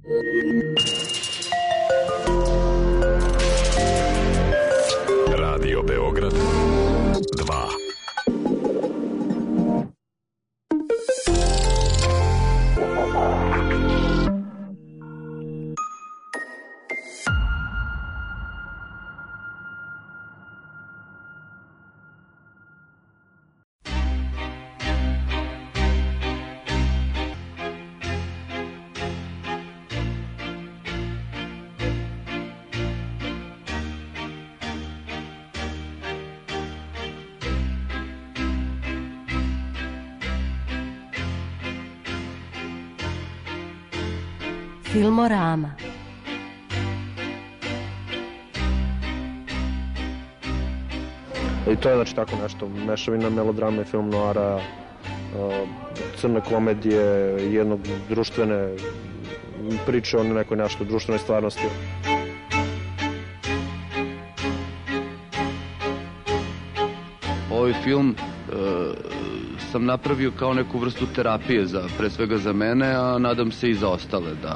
Radio Beograd dva. Filmorama. I to je znači tako nešto, mešavina melodrama i film noara, crne komedije, jednog društvene priče o nekoj nešto društvenoj stvarnosti. Ovaj film e, sam napravio kao neku vrstu terapije, za, pre svega za mene, a nadam se i za ostale, da.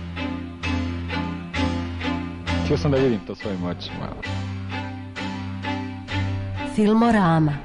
Htio sam da vidim to svojim očima. Filmorama.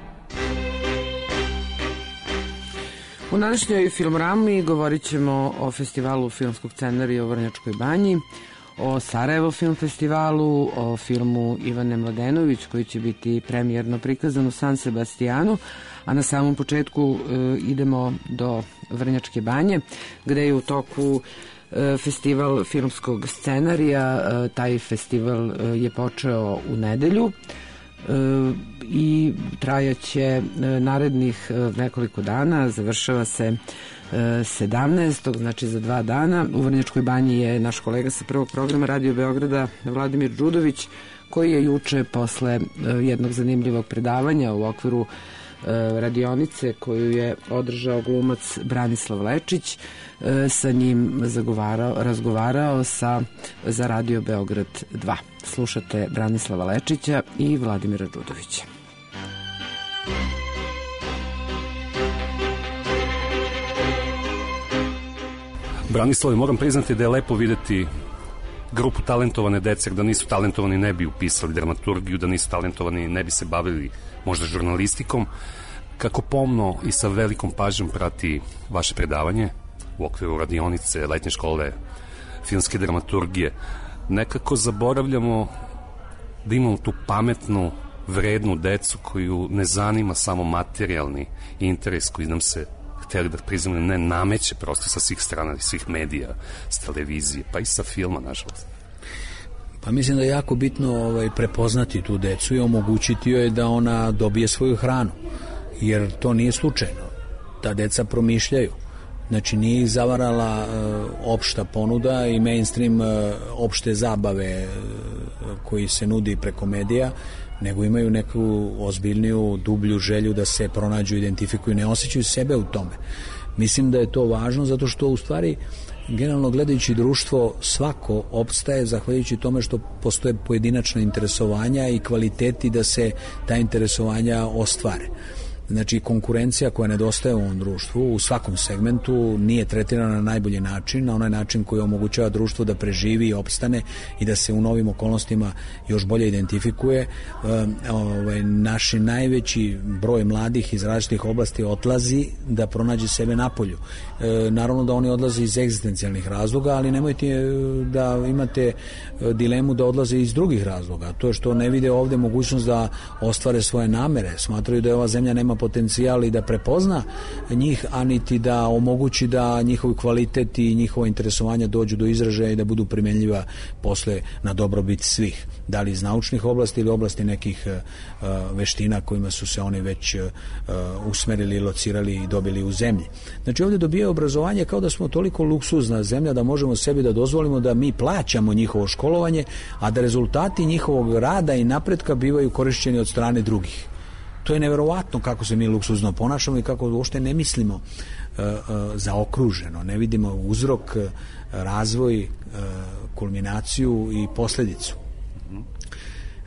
U današnjoj Filmorami govorit ćemo o festivalu filmskog scenarija u Vrnjačkoj banji, o Sarajevo film festivalu, o filmu Ivane Mladenović koji će biti premijerno prikazan u San Sebastijanu, a na samom početku e, idemo do Vrnjačke banje gde je u toku e, festival filmskog scenarija. E, taj festival e, je počeo u nedelju e, i trajaće e, narednih e, nekoliko dana, završava se sedamnaestog znači za dva dana. U Vrnjačkoj banji je naš kolega sa prvog programa Radio Beograda Vladimir Đudović, koji je juče posle jednog zanimljivog predavanja u okviru radionice koju je održao glumac Branislav Lečić, sa njim zagovarao, razgovarao sa, za Radio Beograd dva. Slušate Branislava Lečića i Vladimira Đudovića. Branislave, moram priznati da je lepo videti grupu talentovane dece, da nisu talentovani ne bi upisali dramaturgiju, da nisu talentovani ne bi se bavili možda žurnalistikom, kako pomno i sa velikom pažnjom prati vaše predavanje u okviru radionice letnje škole filmske dramaturgije. Nekako zaboravljamo da imamo tu pametnu, vrednu decu koju ne zanima samo materijalni interes koji nam se htjeli da priznamo ne nameće prosto sa svih strana, svih medija, s televizije, pa i sa filma, nažalost. Pa mislim da je jako bitno ovaj, prepoznati tu decu i omogućiti joj da ona dobije svoju hranu, jer to nije slučajno. Ta deca promišljaju. Znači nije ih zavarala uh, opšta ponuda i mainstream uh, opšte zabave uh, koji se nudi preko medija, nego imaju neku ozbiljniju, dublju želju da se pronađu, identifikuju, ne osjećaju sebe u tome. Mislim da je to važno zato što u stvari generalno gledajući društvo svako opstaje zahvaljujući tome što postoje pojedinačna interesovanja i kvaliteti da se ta interesovanja ostvare. Znači konkurencija koja nedostaje u ovom društvu u svakom segmentu nije tretirana na najbolji način, na onaj način koji omogućava društvu da preživi i opstane i da se u novim okolnostima još bolje identifikuje. E, ovaj, naši najveći broj mladih iz različitih oblasti odlazi da pronađe sebe napolju. E, naravno da oni odlaze iz egzistencijalnih razloga, ali nemojte da imate dilemu da odlaze iz drugih razloga. To je što ne vide ovde mogućnost da ostvare svoje namere, smatraju da je ova zemlja nema potencijal i da prepozna njih, a niti da omogući da njihov kvalitet i njihovo interesovanja dođu do izražaja i da budu primenljiva posle na dobrobit svih. Da li iz naučnih oblasti ili oblasti nekih uh, veština kojima su se oni već uh, usmerili, locirali i dobili u zemlji. Znači ovdje dobijaju obrazovanje kao da smo toliko luksuzna zemlja da možemo sebi da dozvolimo da mi plaćamo njihovo školovanje, a da rezultati njihovog rada i napretka bivaju korišćeni od strane drugih. To je neverovatno kako se mi luksuzno ponašamo i kako uopšte ne mislimo uh, uh, zaokruženo, ne vidimo uzrok, uh, razvoj, uh, kulminaciju i posledicu.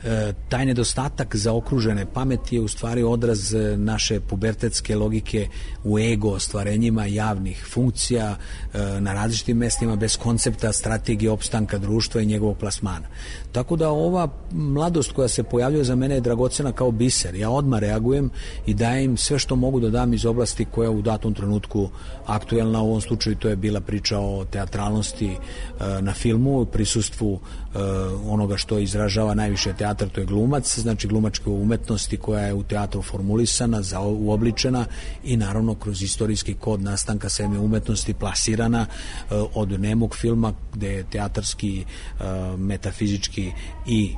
taj nedostatak zaokružene pameti je u stvari odraz naše pubertetske logike u ego ostvarenjima javnih funkcija na različitim mestima bez koncepta strategije opstanka društva i njegovog plasmana. Tako da ova mladost koja se pojavljuje za mene je dragocena kao biser. Ja odmah reagujem i dajem im sve što mogu da dam iz oblasti koja u datom trenutku aktuelna. U ovom slučaju to je bila priča o teatralnosti na filmu, prisustvu onoga što izražava najviše teatr, to je glumac, znači glumačke umetnosti koja je u teatru formulisana, uobličena i naravno kroz istorijski kod nastanka seme umetnosti plasirana od nemog filma gde je teatarski, metafizički i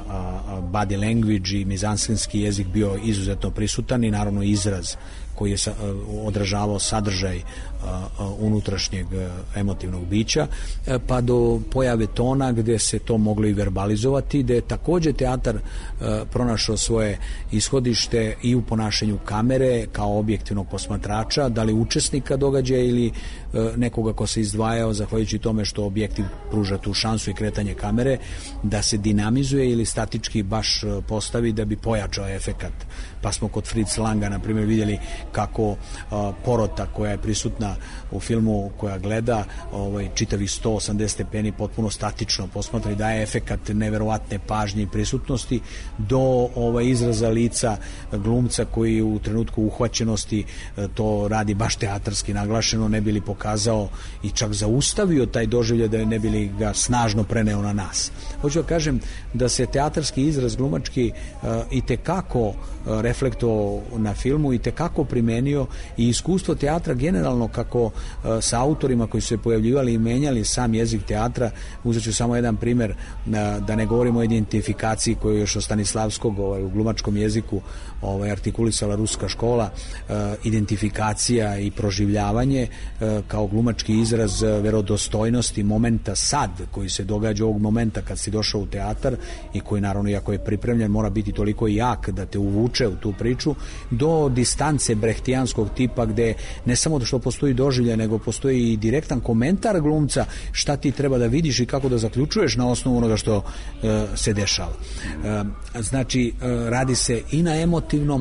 body language i mizansenski jezik bio izuzetno prisutan i naravno izraz koji je odražavao sadržaj unutrašnjeg emotivnog bića, pa do pojave tona gde se to moglo i verbalizovati, gde je takođe teatar pronašao svoje ishodište i u ponašanju kamere kao objektivnog posmatrača, da li učesnika događaja ili nekoga ko se izdvajao zahvaljujući tome što objektiv pruža tu šansu i kretanje kamere da se dinamizuje ili statički baš postavi da bi pojačao efekat. Pa smo kod Fritz Langa na primjer vidjeli kako a, porota koja je prisutna u filmu koja gleda ovaj, čitavih sto osamdeset stepeni potpuno statično posmatra i daje efekat neverovatne pažnje i prisutnosti do ovaj, izraza lica glumca koji u trenutku uhvaćenosti to radi baš teatarski naglašeno, ne bi li pokazao i čak zaustavio taj doživljaj da ne bi li ga snažno preneo na nas. Hoću da kažem da se teatarski izraz glumački uh, i tekako uh, reflektovao na filmu i tekako primenio i iskustvo teatra generalno kako uh, sa autorima koji su se pojavljivali i menjali sam jezik teatra. Uzet ću samo jedan primer uh, da ne govorimo o identifikaciji koju je još od Stanislavskog ovaj, u glumačkom jeziku ovaj, artikulisala ruska škola, uh, identifikacija i proživljavanje uh, kao glumački izraz verodostojnosti momenta sad koji se događa ovog momenta kad si došao u teatar i koji naravno iako je pripremljen mora biti toliko jak da te uvuče u tu priču, do distance brehtijanskog tipa gde ne samo što postoji doživljaj nego postoji i direktan komentar glumca šta ti treba da vidiš i kako da zaključuješ na osnovu onoga što uh, se dešava. Uh, znači uh, radi se i na emotivnom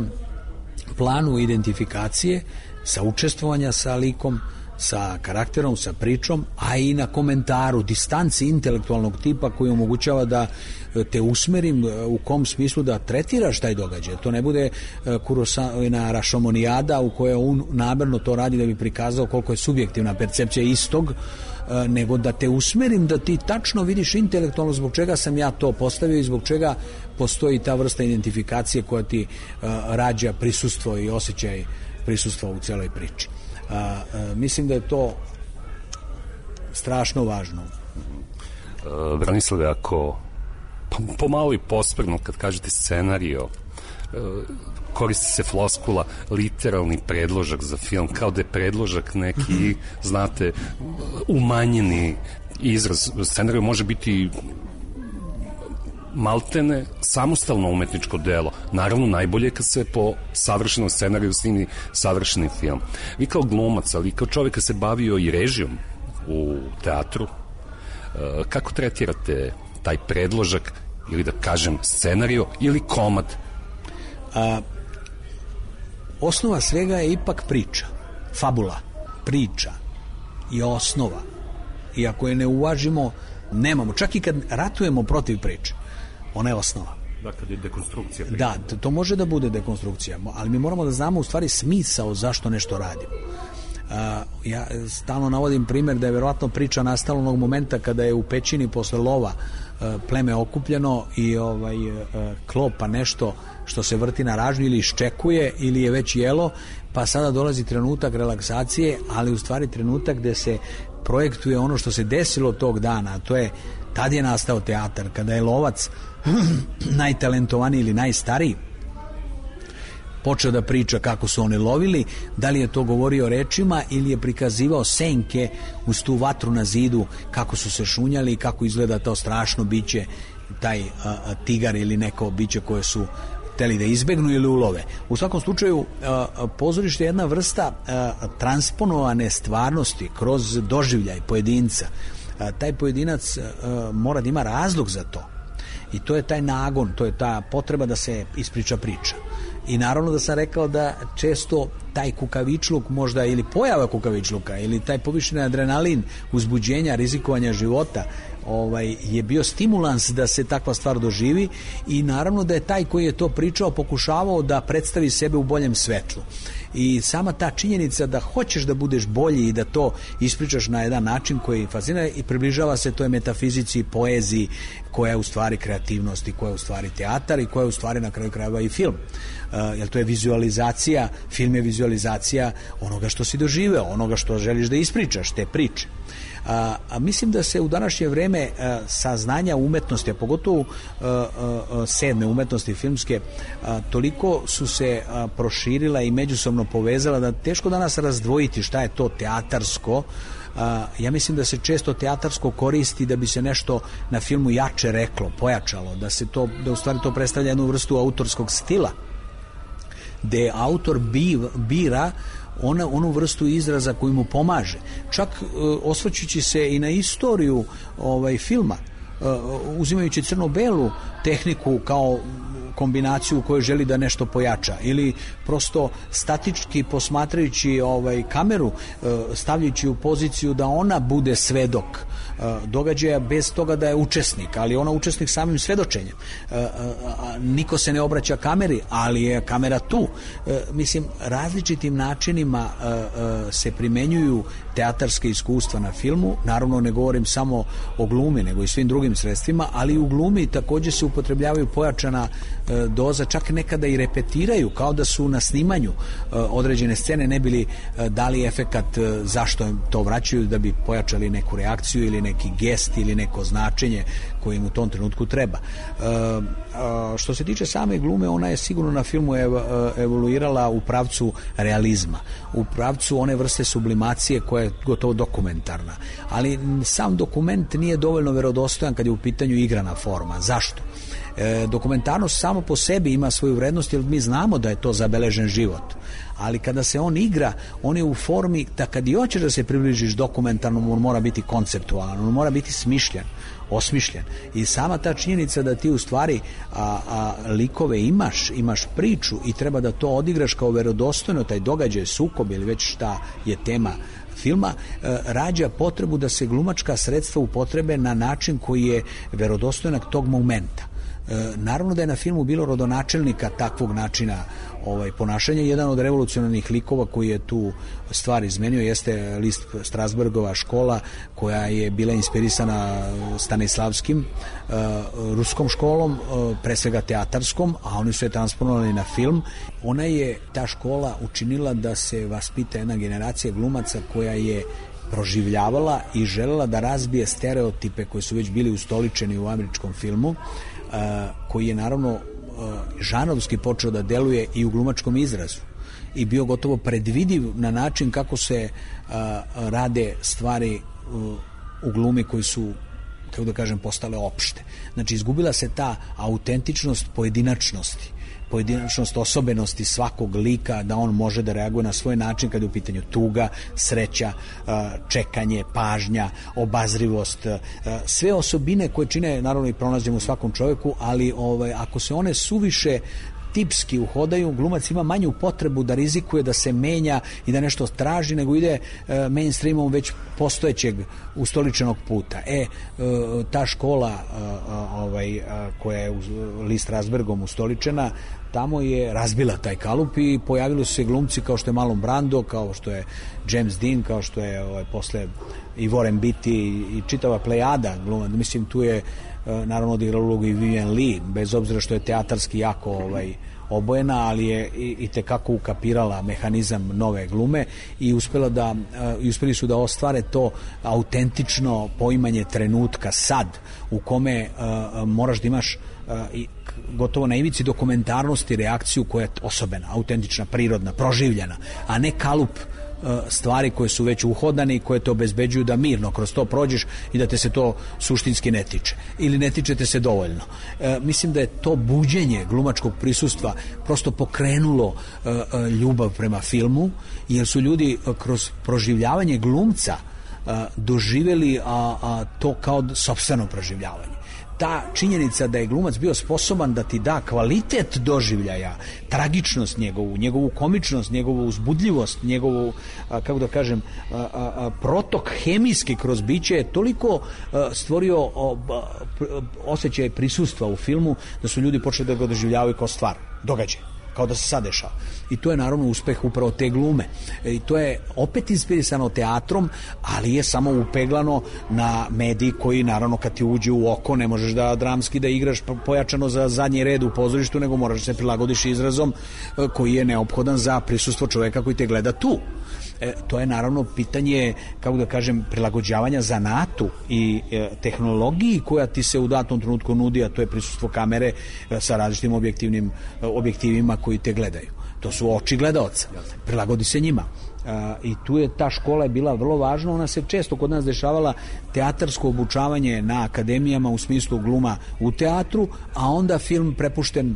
planu identifikacije sa učestvovanja sa likom, sa karakterom, sa pričom, a i na komentaru, distanci intelektualnog tipa koji omogućava da te usmerim u kom smislu da tretiraš taj događaj. To ne bude Kurosawina Rašomonijada u kojoj on namerno to radi da bi prikazao koliko je subjektivna percepcija istog, nego da te usmerim da ti tačno vidiš intelektualno zbog čega sam ja to postavio i zbog čega postoji ta vrsta identifikacije koja ti rađa prisustvo i osjećaj prisustva u celoj priči. A, a, mislim da je to strašno važno. Uh, Branislave, ako pomalo i posprdno kad kažete scenario, uh, koristi se floskula literalni predložak za film, kao da je predložak neki, znate, umanjeni izraz. Scenario može biti maltene samostalno umetničko delo. Naravno, najbolje je kad se po savršenom scenariju snimi savršeni film. Vi kao glumac, ali kao čovjek kad se bavio i režijom u teatru, kako tretirate taj predložak ili da kažem scenario ili komad? A, osnova svega je ipak priča, fabula, priča i osnova. I ako je ne uvažimo, nemamo. Čak i kad ratujemo protiv priče, ona je osnova. Da, kad je dekonstrukcija priče. Da, to može da bude dekonstrukcija, ali mi moramo da znamo u stvari smisao zašto nešto radimo. Uh, ja stalno navodim primjer da je verovatno priča nastala onog momenta kada je u pećini posle lova uh, pleme okupljeno i ovaj, uh, klopa nešto što se vrti na ražnju ili iščekuje ili je već jelo, pa sada dolazi trenutak relaksacije, ali u stvari trenutak gde se projektuje ono što se desilo tog dana, a to je tad je nastao teatar, kada je lovac najtalentovaniji ili najstariji počeo da priča kako su oni lovili, da li je to govorio rečima ili je prikazivao senke uz tu vatru na zidu, kako su se šunjali i kako izgleda to strašno biće, taj a, a, tigar ili neko biće koje su hteli da izbegnu ili ulove. U svakom slučaju, a, a, pozorište je jedna vrsta a, transponovane stvarnosti kroz doživljaj pojedinca. A, taj pojedinac a, mora da ima razlog za to. I to je taj nagon, to je ta potreba da se ispriča priča. I naravno da sam rekao da često taj kukavičluk možda ili pojava kukavičluka ili taj povišeni adrenalin, uzbuđenja, rizikovanja života ovaj, je bio stimulans da se takva stvar doživi i naravno da je taj koji je to pričao pokušavao da predstavi sebe u boljem svetlu. I sama ta činjenica da hoćeš da budeš bolji i da to ispričaš na jedan način koji fascinira i približava se toj metafizici, poeziji koja je u stvari kreativnost i koja je u stvari teatar i koja je u stvari na kraju krajeva i film. Uh, jer to je vizualizacija, film je vizualizacija onoga što si doživeo, onoga što želiš da ispričaš, te priče. A, a mislim da se u današnje vreme a, saznanja umetnosti, a pogotovo a, a, sedme umetnosti filmske, a, toliko su se a, proširila i međusobno povezala da teško danas razdvojiti šta je to teatarsko. A, ja mislim da se često teatarsko koristi da bi se nešto na filmu jače reklo, pojačalo, da se to, da u stvari to predstavlja jednu vrstu autorskog stila, gde autor bira ona, onu vrstu izraza koji mu pomaže. Čak uh, osvrćući se i na istoriju ovaj, filma, uh, uzimajući crno-belu tehniku kao kombinaciju u kojoj želi da nešto pojača ili prosto statički posmatrajući ovaj, kameru, uh, stavljajući u poziciju da ona bude svedok uh, događaja bez toga da je učesnik, ali ona učesnik samim svedočenjem. Uh, uh, niko se ne obraća kameri, ali je kamera tu. Uh, mislim, različitim načinima uh, uh, se primenjuju teatarske iskustva na filmu, naravno ne govorim samo o glumi, nego i svim drugim sredstvima, ali u glumi također se upotrebljavaju pojačana e, doza, čak nekada i repetiraju, kao da su na snimanju e, određene scene, ne bili e, dali efekat e, zašto to vraćaju, da bi pojačali neku reakciju ili neki gest ili neko značenje koje im u tom trenutku treba. E, a, što se tiče same glume, ona je sigurno na filmu ev, evoluirala u pravcu realizma, u pravcu one vrste sublimacije koja je gotovo dokumentarna, ali sam dokument nije dovoljno verodostojan kad je u pitanju igrana forma. Zašto? E, dokumentarnost samo po sebi ima svoju vrednost jer mi znamo da je to zabeležen život, ali kada se on igra, on je u formi da kad i hoćeš da se približiš dokumentarnom, on mora biti konceptualan, on mora biti smišljen, osmišljen. I sama ta činjenica da ti u stvari a, a, likove imaš, imaš priču i treba da to odigraš kao verodostojno, taj događaj, sukob ili već šta je tema filma, e, rađa potrebu da se glumačka sredstva upotrebe na način koji je verodostojan tog momenta. E, naravno da je na filmu bilo rodonačelnika takvog načina ovaj, ponašanja. Jedan od revolucionarnih likova koji je tu stvar izmenio jeste List Strasbergova škola, koja je bila inspirisana Stanislavskim, uh, ruskom školom, uh, pre svega teatarskom, a oni su je transponovali na film. Ona je, ta škola, učinila da se vaspita jedna generacija glumaca koja je proživljavala i želela da razbije stereotipe koji su već bili ustoličeni u američkom filmu, uh, koji je naravno žanovski počeo da deluje i u glumačkom izrazu i bio gotovo predvidiv na način kako se a, rade stvari u, u glumi koji su, kako da kažem, postale opšte. Znači, izgubila se ta autentičnost pojedinačnosti, pojedinačnost osobenosti svakog lika, da on može da reaguje na svoj način kada je u pitanju tuga, sreća, čekanje, pažnja, obazrivost, sve osobine koje čine, naravno i pronađemo u svakom čovjeku, ali ovaj, ako se one suviše tipski uhodaju, glumac ima manju potrebu da rizikuje, da se menja i da nešto traži, nego ide e, mainstreamom već postojećeg ustoličenog puta. E, e ta škola e, ovaj, koja je u List Strasbergom ustoličena, tamo je razbila taj kalup i pojavili su se glumci kao što je Marlon Brando, kao što je James Dean, kao što je ovaj, posle i Warren Beatty i, i čitava plejada gluma. Mislim, tu je naravno odigrala ulogu i Vivien Leigh, bez obzira što je teatarski jako ovaj, obojena, ali je i, i tekako ukapirala mehanizam nove glume i uspela da, uh, uspeli su da ostvare to autentično poimanje trenutka sad, u kome uh, moraš da imaš uh, i gotovo na ivici dokumentarnosti reakciju koja je osobena, autentična, prirodna, proživljena, a ne kalup stvari koje su već uhodane i koje te obezbeđuju da mirno kroz to prođeš i da te se to suštinski ne tiče ili ne tiče te se dovoljno. E, mislim da je to buđenje glumačkog prisustva prosto pokrenulo e, e, ljubav prema filmu, jer su ljudi kroz proživljavanje glumca e, doživjeli a, a, to kao sopstveno proživljavanje. ta činjenica da je glumac bio sposoban da ti da kvalitet doživljaja, tragičnost njegovu, njegovu komičnost, njegovu uzbudljivost, njegovu, a, kako da kažem, a, a, a, protok hemijski kroz biće je toliko a, stvorio o, a, osjećaj prisustva u filmu da su ljudi počeli da ga doživljavaju kao stvar, događaj, kao da se sad dešava. I to je naravno uspeh upravo te glume. I to je opet inspirisano teatrom, ali je samo upeglano na mediji koji naravno kad ti uđe u oko ne možeš da dramski da igraš pojačano za zadnji red u pozorištu, nego moraš da se prilagodiš izrazom koji je neophodan za prisustvo čoveka koji te gleda tu. E, to je naravno pitanje, kako da kažem, prilagođavanja zanatu i e, tehnologiji koja ti se u datom trenutku nudi, a to je prisustvo kamere e, sa različitim objektivnim e, objektivima koji te gledaju. To su oči gledaoca. Prilagodi se njima. E, I tu je ta škola je bila vrlo važna. Ona se često kod nas dešavala teatarsko obučavanje na akademijama u smislu gluma u teatru, a onda film prepušten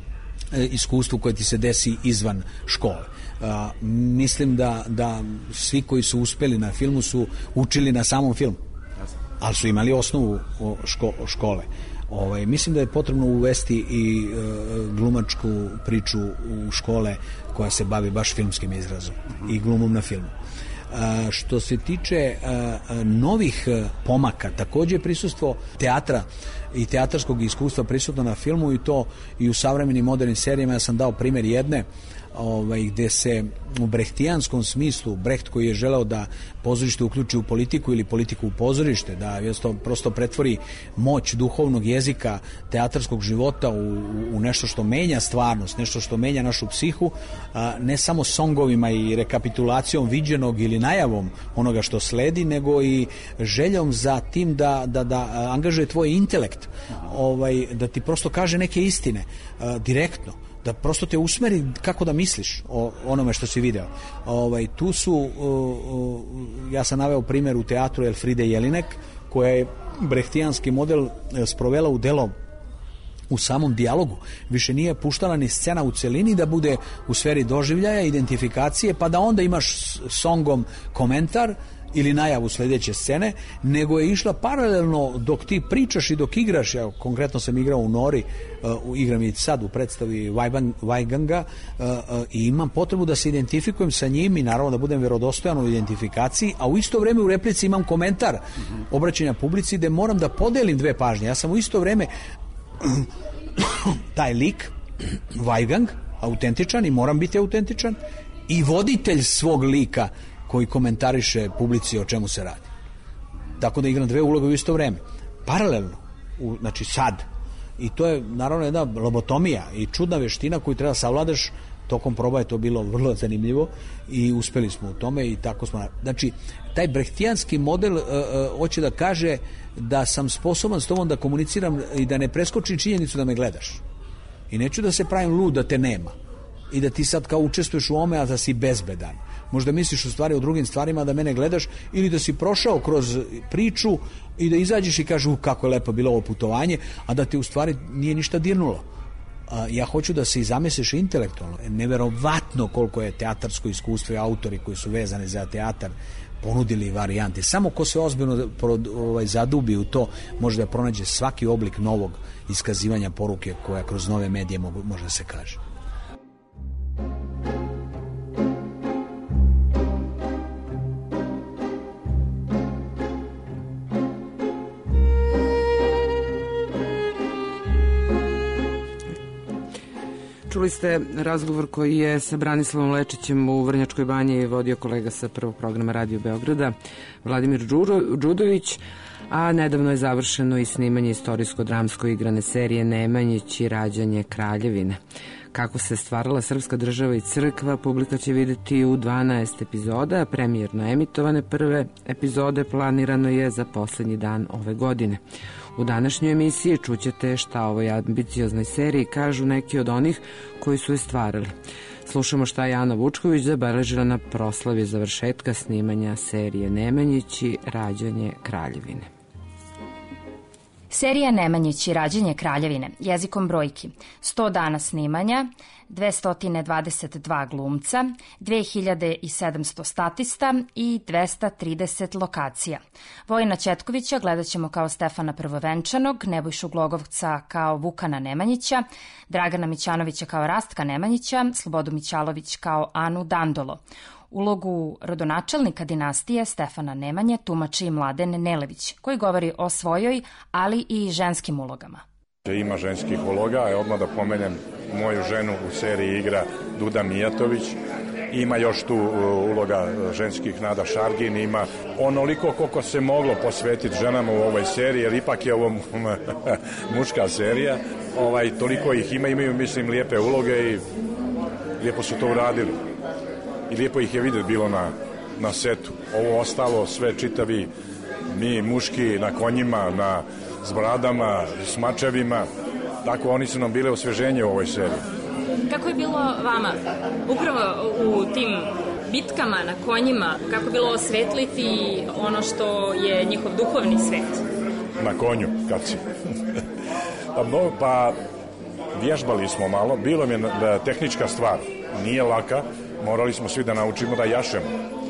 e, iskustvu koje ti se desi izvan škole. Uh, mislim da, da svi koji su uspeli na filmu su učili na samom filmu, ali su imali osnovu ško, škole. Ovaj, mislim da je potrebno uvesti i uh, glumačku priču u škole koja se bavi baš filmskim izrazom i glumom na filmu. Uh, što se tiče uh, novih uh, pomaka, takođe prisustvo teatra i teatarskog iskustva prisutno na filmu i to i u savremenim modernim serijama. Ja sam dao primjer jedne ovaj, gde se u brehtijanskom smislu, Brecht koji je želeo da pozorište uključi u politiku ili politiku u pozorište, da jesto, prosto pretvori moć duhovnog jezika teatarskog života u, u nešto što menja stvarnost, nešto što menja našu psihu, a, ne samo songovima i rekapitulacijom viđenog ili najavom onoga što sledi, nego i željom za tim da, da, da angažuje tvoj intelekt, ovaj, da ti prosto kaže neke istine a, direktno, da prosto te usmeri kako da misliš o onome što si video. Ovaj, tu su, uh, uh, ja sam naveo primjer u teatru Elfride Jelinek, koja je brehtijanski model sprovela u delo u samom dijalogu. Više nije puštala ni scena u celini da bude u sferi doživljaja, identifikacije, pa da onda imaš songom komentar ili najavu sledeće scene, nego je išla paralelno dok ti pričaš i dok igraš. Ja konkretno sam igrao u Nori, uh, igram i sad u predstavi Weiganga uh, uh, i imam potrebu da se identifikujem sa njim i naravno da budem verodostojan u identifikaciji, a u isto vreme u replici imam komentar obraćanja publici gde moram da podelim dve pažnje. Ja sam u isto vreme taj lik Weigang, autentičan i moram biti autentičan, i voditelj svog lika koji komentariše publici o čemu se radi. Tako da igram dve uloge u isto vreme. Paralelno. U, znači sad. I to je naravno jedna lobotomija i čudna veština koju treba savladaš. Tokom proba je to bilo vrlo zanimljivo i uspeli smo u tome i tako smo. Znači, taj brehtijanski model uh, uh, hoće da kaže da sam sposoban s tobom da komuniciram i da ne preskočim činjenicu da me gledaš. I neću da se pravim lud da te nema i da ti sad kao učestvuješ u ome, a da si bezbedan. Možda misliš u stvari o drugim stvarima, da mene gledaš, ili da si prošao kroz priču i da izađeš i kažeš uh, kako je lepo bilo ovo putovanje, a da te u stvari nije ništa dirnulo. A, ja hoću da se i zamisliš intelektualno. Neverovatno koliko je teatarsko iskustvo i autori koji su vezani za teatar ponudili varijante. Samo ko se ozbiljno ovaj, zadubi u to, može da pronađe svaki oblik novog iskazivanja poruke koja kroz nove medije mogu, može da se kaže. Čuli ste razgovor koji je sa Branislavom Lečićem u Vrnjačkoj banji vodio kolega sa prvog programa Radio Beograda, Vladimir Đurović, a nedavno je završeno i snimanje istorijsko-dramsko igrane serije Nemanjić i rađanje Kraljevine. Kako se stvarala srpska država i crkva, publika će videti u dvanaest epizoda, a premijerno emitovane prve epizode planirano je za poslednji dan ove godine. U današnjoj emisiji čućete šta o ovoj ambicioznoj seriji kažu neki od onih koji su je stvarali. Slušamo šta je Ana Vučković zabeležila na proslavi završetka snimanja serije Nemanjić i rađanje Kraljevine. Serija Nemanjić i rađenje kraljevine, jezikom brojki, sto dana snimanja, dvesta dvadeset dva glumca, dve hiljade sedamsto statista i dvesta trideset lokacija. Vojina Ćetkovića gledat ćemo kao Stefana Prvovenčanog, Nebojšu Glogovca kao Vukana Nemanjića, Dragana Mićanovića kao Rastka Nemanjića, Slobodu Mićalović kao Anu Dandolo. Ulogu rodonačelnika dinastije Stefana Nemanje tumači Mladen Nelević, koji govori o svojoj, ali i ženskim ulogama. Ima ženskih uloga, a odmah da pomenem moju ženu u seriji igra Duda Mijatović. Ima još tu uloga ženskih Nada Šargin, ima onoliko koliko se moglo posvetiti ženama u ovoj seriji, jer ipak je ovo muška serija. Ovaj, toliko ih ima, imaju, mislim, lijepe uloge i lijepo su to uradili. I lijepo ih je vidjeti bilo na, na setu. Ovo ostalo, sve čitavi, mi muški na konjima, na s bradama, s mačevima, tako oni su nam bile osveženje u ovoj seriji. Kako je bilo vama, upravo u tim bitkama na konjima, kako je bilo osvetliti ono što je njihov duhovni svet? Na konju, kad si. pa, no, pa vježbali smo malo, bilo mi je da, tehnička stvar, nije laka, morali smo svi da naučimo da jašemo.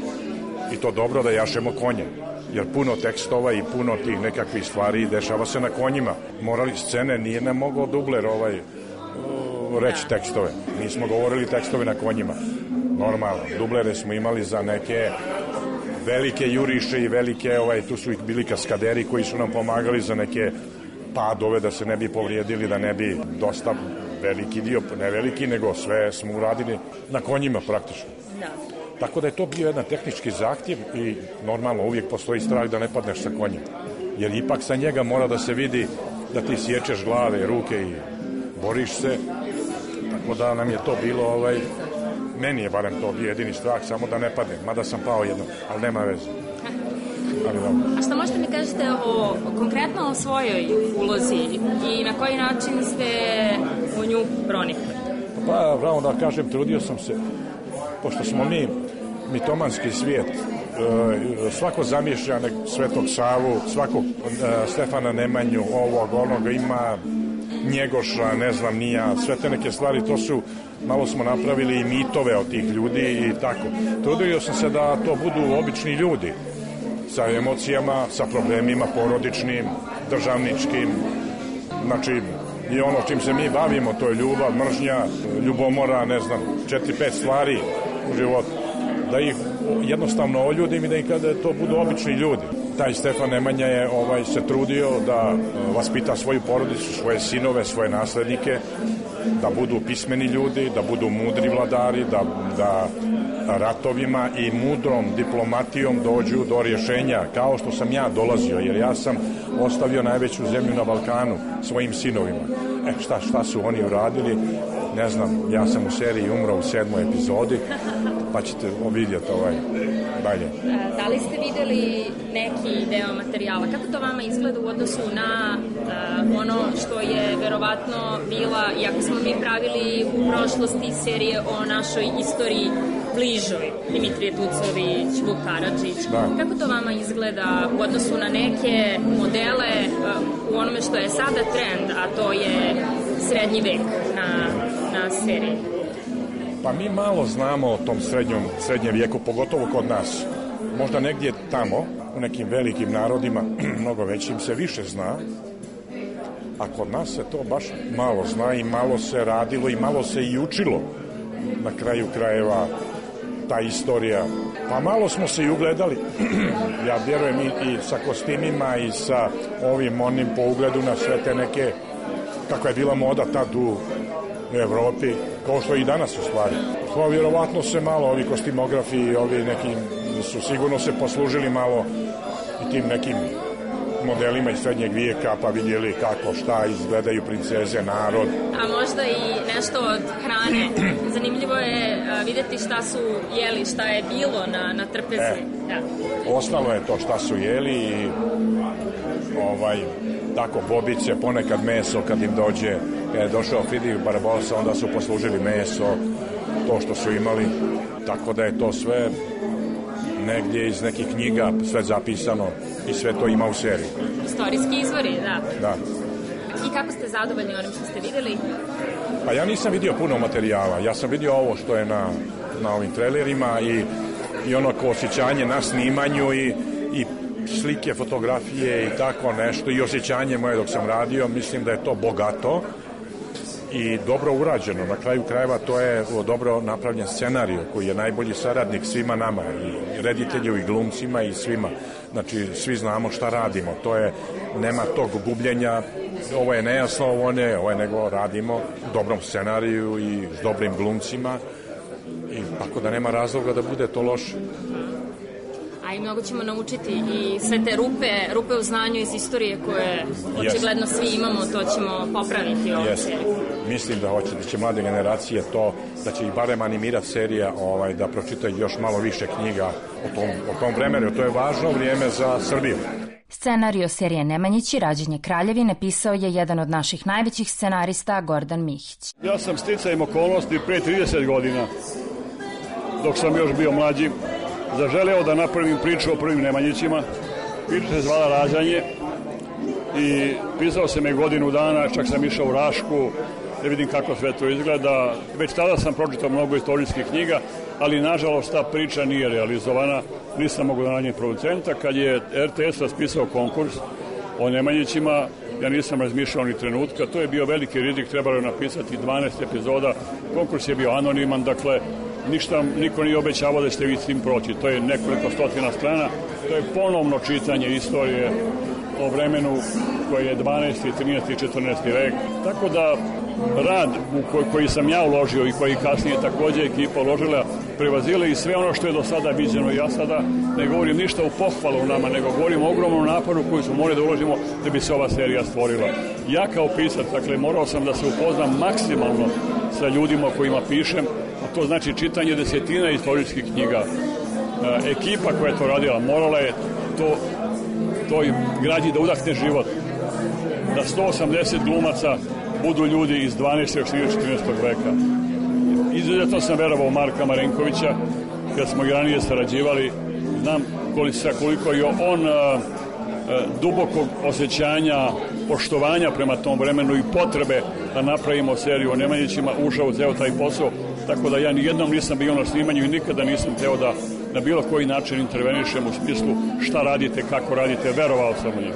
I to dobro da jašemo konje. Jer puno tekstova i puno tih nekakvih stvari dešava se na konjima. Morali scene, nije ne mogao dubler ovaj, uh, reći tekstove. Nismo govorili tekstove na konjima. Normalno, dublere smo imali za neke velike juriše i velike, ovaj, tu su ih bili kaskaderi koji su nam pomagali za neke padove da se ne bi povrijedili, da ne bi dosta veliki dio, ne veliki, nego sve smo uradili na konjima praktično. Da. Tako da je to bio jedan tehnički zahtjev i normalno uvijek postoji strah da ne padneš sa konjem. Jer ipak sa njega mora da se vidi da ti sječeš glave, ruke i boriš se. Tako da nam je to bilo, ovaj, meni je barem to bio jedini strah, samo da ne padnem. Mada sam pao jednom, ali nema veze. Ali dobro. A što možete mi kažete o, konkretno o svojoj ulozi i na koji način ste u nju pronikli? Pa, pravo da kažem, trudio sam se, pošto smo mi mitomanski svijet, svako zamišlja Svetog Savu, svakog Stefana Nemanju, ovog, onoga, ima Njegoša, ne znam, nija, sve te neke stvari, to su, malo smo napravili i mitove od tih ljudi i tako. Trudio sam se da to budu obični ljudi, sa emocijama, sa problemima porodičnim, državničkim, znači, i ono čim se mi bavimo, to je ljubav, mržnja, ljubomora, ne znam, četiri, pet stvari u životu. Da ih jednostavno oljudim i da ih kada to budu obični ljudi. Taj Stefan Nemanja je ovaj, se trudio da vaspita svoju porodicu, svoje sinove, svoje naslednike, da budu pismeni ljudi, da budu mudri vladari, da, da ratovima i mudrom diplomatijom dođu do rješenja, kao što sam ja dolazio, jer ja sam ostavio najveću zemlju na Balkanu svojim sinovima. E, šta, šta su oni uradili? Ne znam, ja sam u seriji umro u sedmoj epizodi, pa ćete vidjeti ovaj dalje. Da li ste videli neki deo materijala? Kako to vama izgleda u odnosu na uh, ono što je verovatno bila, iako smo mi pravili u prošlosti serije o našoj istoriji bližoj, Dimitrije Tucović, Vuk Karadžić. Da. Kako to vama izgleda u odnosu na neke modele uh, u onome što je sada trend, a to je srednji vek na, na seriji? Pa mi malo znamo o tom srednjom, srednjem vijeku, pogotovo kod nas. Možda negdje tamo, u nekim velikim narodima, mnogo većim, se više zna, a kod nas se to baš malo zna i malo se radilo i malo se i učilo. Na kraju krajeva ta istorija. Pa malo smo se i ugledali, ja vjerujem i, i sa kostimima i sa ovim onim po ugledu na sve te neke, kako je bila moda tad u u Evropi, kao što i danas u stvari. Pa vjerovatno se malo ovi kostimografi i ovi neki su sigurno se poslužili malo i tim nekim modelima iz srednjeg vijeka, pa vidjeli kako, šta izgledaju princeze, narod. A možda i nešto od hrane. Zanimljivo je vidjeti šta su jeli, šta je bilo na, na trpezi. E, da. Ostalo je to šta su jeli i ovaj, tako bobice, ponekad meso kad im dođe. Kad je došao Fidij Barbarossa, onda su poslužili meso, to što su imali. Tako da je to sve negdje iz nekih knjiga, sve zapisano i sve to ima u seriji. Istorijski izvori, da. Da. I kako ste zadovoljni onim što ste vidjeli? Pa ja nisam vidio puno materijala, ja sam vidio ovo što je na, na ovim trailerima i, i ono ko osjećanje na snimanju i, i slike, fotografije i tako nešto i osjećanje moje dok sam radio, mislim da je to bogato i dobro urađeno. Na kraju krajeva to je dobro napravljen scenarij koji je najbolji saradnik svima nama, i reditelju i glumcima i svima. Znači, svi znamo šta radimo. To je, nema tog gubljenja, ovo je nejasno, ovo ne, ovo je nego radimo u dobrom scenariju i s dobrim glumcima i tako da nema razloga da bude to loše. A i mnogo ćemo naučiti i sve te rupe, rupe u znanju iz istorije koje očigledno svi imamo, to ćemo popraviti u ovom seriju. Mislim da hoće, da će mlade generacije to, da će ih barem animirati serija, ovaj, da pročitaju još malo više knjiga o tom, o tom vremenu. To je važno vrijeme za Srbiju. Scenario serije Nemanjići, Rađenje kraljevine, pisao je jedan od naših najvećih scenarista, Gordan Mihić. Ja sam sticajem okolnosti pre trideset godina, dok sam još bio mlađi, zaželeo da napravim priču o prvim Nemanjićima. Priča se zvala Rađanje i pisao sam je godinu dana, čak sam išao u Rašku da vidim kako sve to izgleda. Već tada sam pročitao mnogo istorijskih knjiga, ali nažalost ta priča nije realizovana, nisam mogu da nađem producenta. Kad je er te es raspisao konkurs o Nemanjićima, ja nisam razmišljao ni trenutka, to je bio veliki rizik, trebalo je napisati dvanaest epizoda, konkurs je bio anoniman, dakle ništa, niko nije obećavao da ćete vi s tim proći, to je nekoliko stotina strana, to je ponovno čitanje istorije o vremenu koje je dvanaesti, trinaesti, četrnaesti vek, tako da rad u koji, koji sam ja uložio i koji kasnije također ekipa uložila prevazile i sve ono što je do sada viđeno. Ja sada ne govorim ništa u pohvalu nama, nego govorim o ogromnom naporu koju smo morali da uložimo da bi se ova serija stvorila. Ja kao pisac, dakle, morao sam da se upoznam maksimalno sa ljudima kojima pišem, a to znači čitanje desetina istorijskih knjiga. E, ekipa koja je to radila morala je to toj građi da udahne život, da sto osamdeset glumaca budu ljudi iz dvanaestog i četrnaestog veka. Izuzetno sam verovao Marka Marinkovića, kad smo i ranije sarađivali, znam koliko, koliko je on a, a, dubokog osjećanja, poštovanja prema tom vremenu i potrebe da napravimo seriju o Nemanjićima ušao u ceo taj posao, tako da ja nijednom nisam bio na snimanju i nikada nisam teo da na bilo koji način intervenišem u smislu šta radite, kako radite, verovao sam u njih.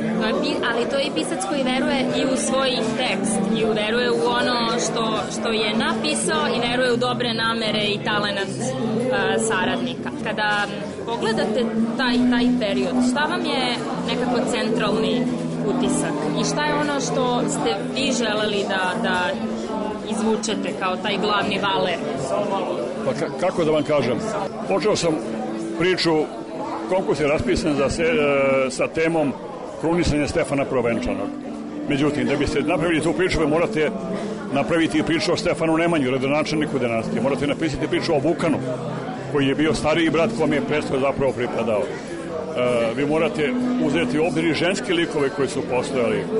Ali to je i pisac koji veruje i u svoj tekst, i veruje u ono što, što je napisao i veruje u dobre namere i talenat uh, saradnika. Kada pogledate taj, taj period, šta vam je nekako centralni utisak i šta je ono što ste vi želeli da, da izvučete kao taj glavni valer? Pa ka, kako da vam kažem, počeo sam priču, konkurs je raspisan za se, e, sa temom krunisanja Stefana Prvenčanog. Međutim, da biste napravili tu priču, morate napraviti priču o Stefanu Nemanji, rodonačelniku dinastije. Morate napisati priču o Vukanu, koji je bio stariji brat kome je presto zapravo pripadao. E, vi morate uzeti u obzir ženske likove koji su postojali. E,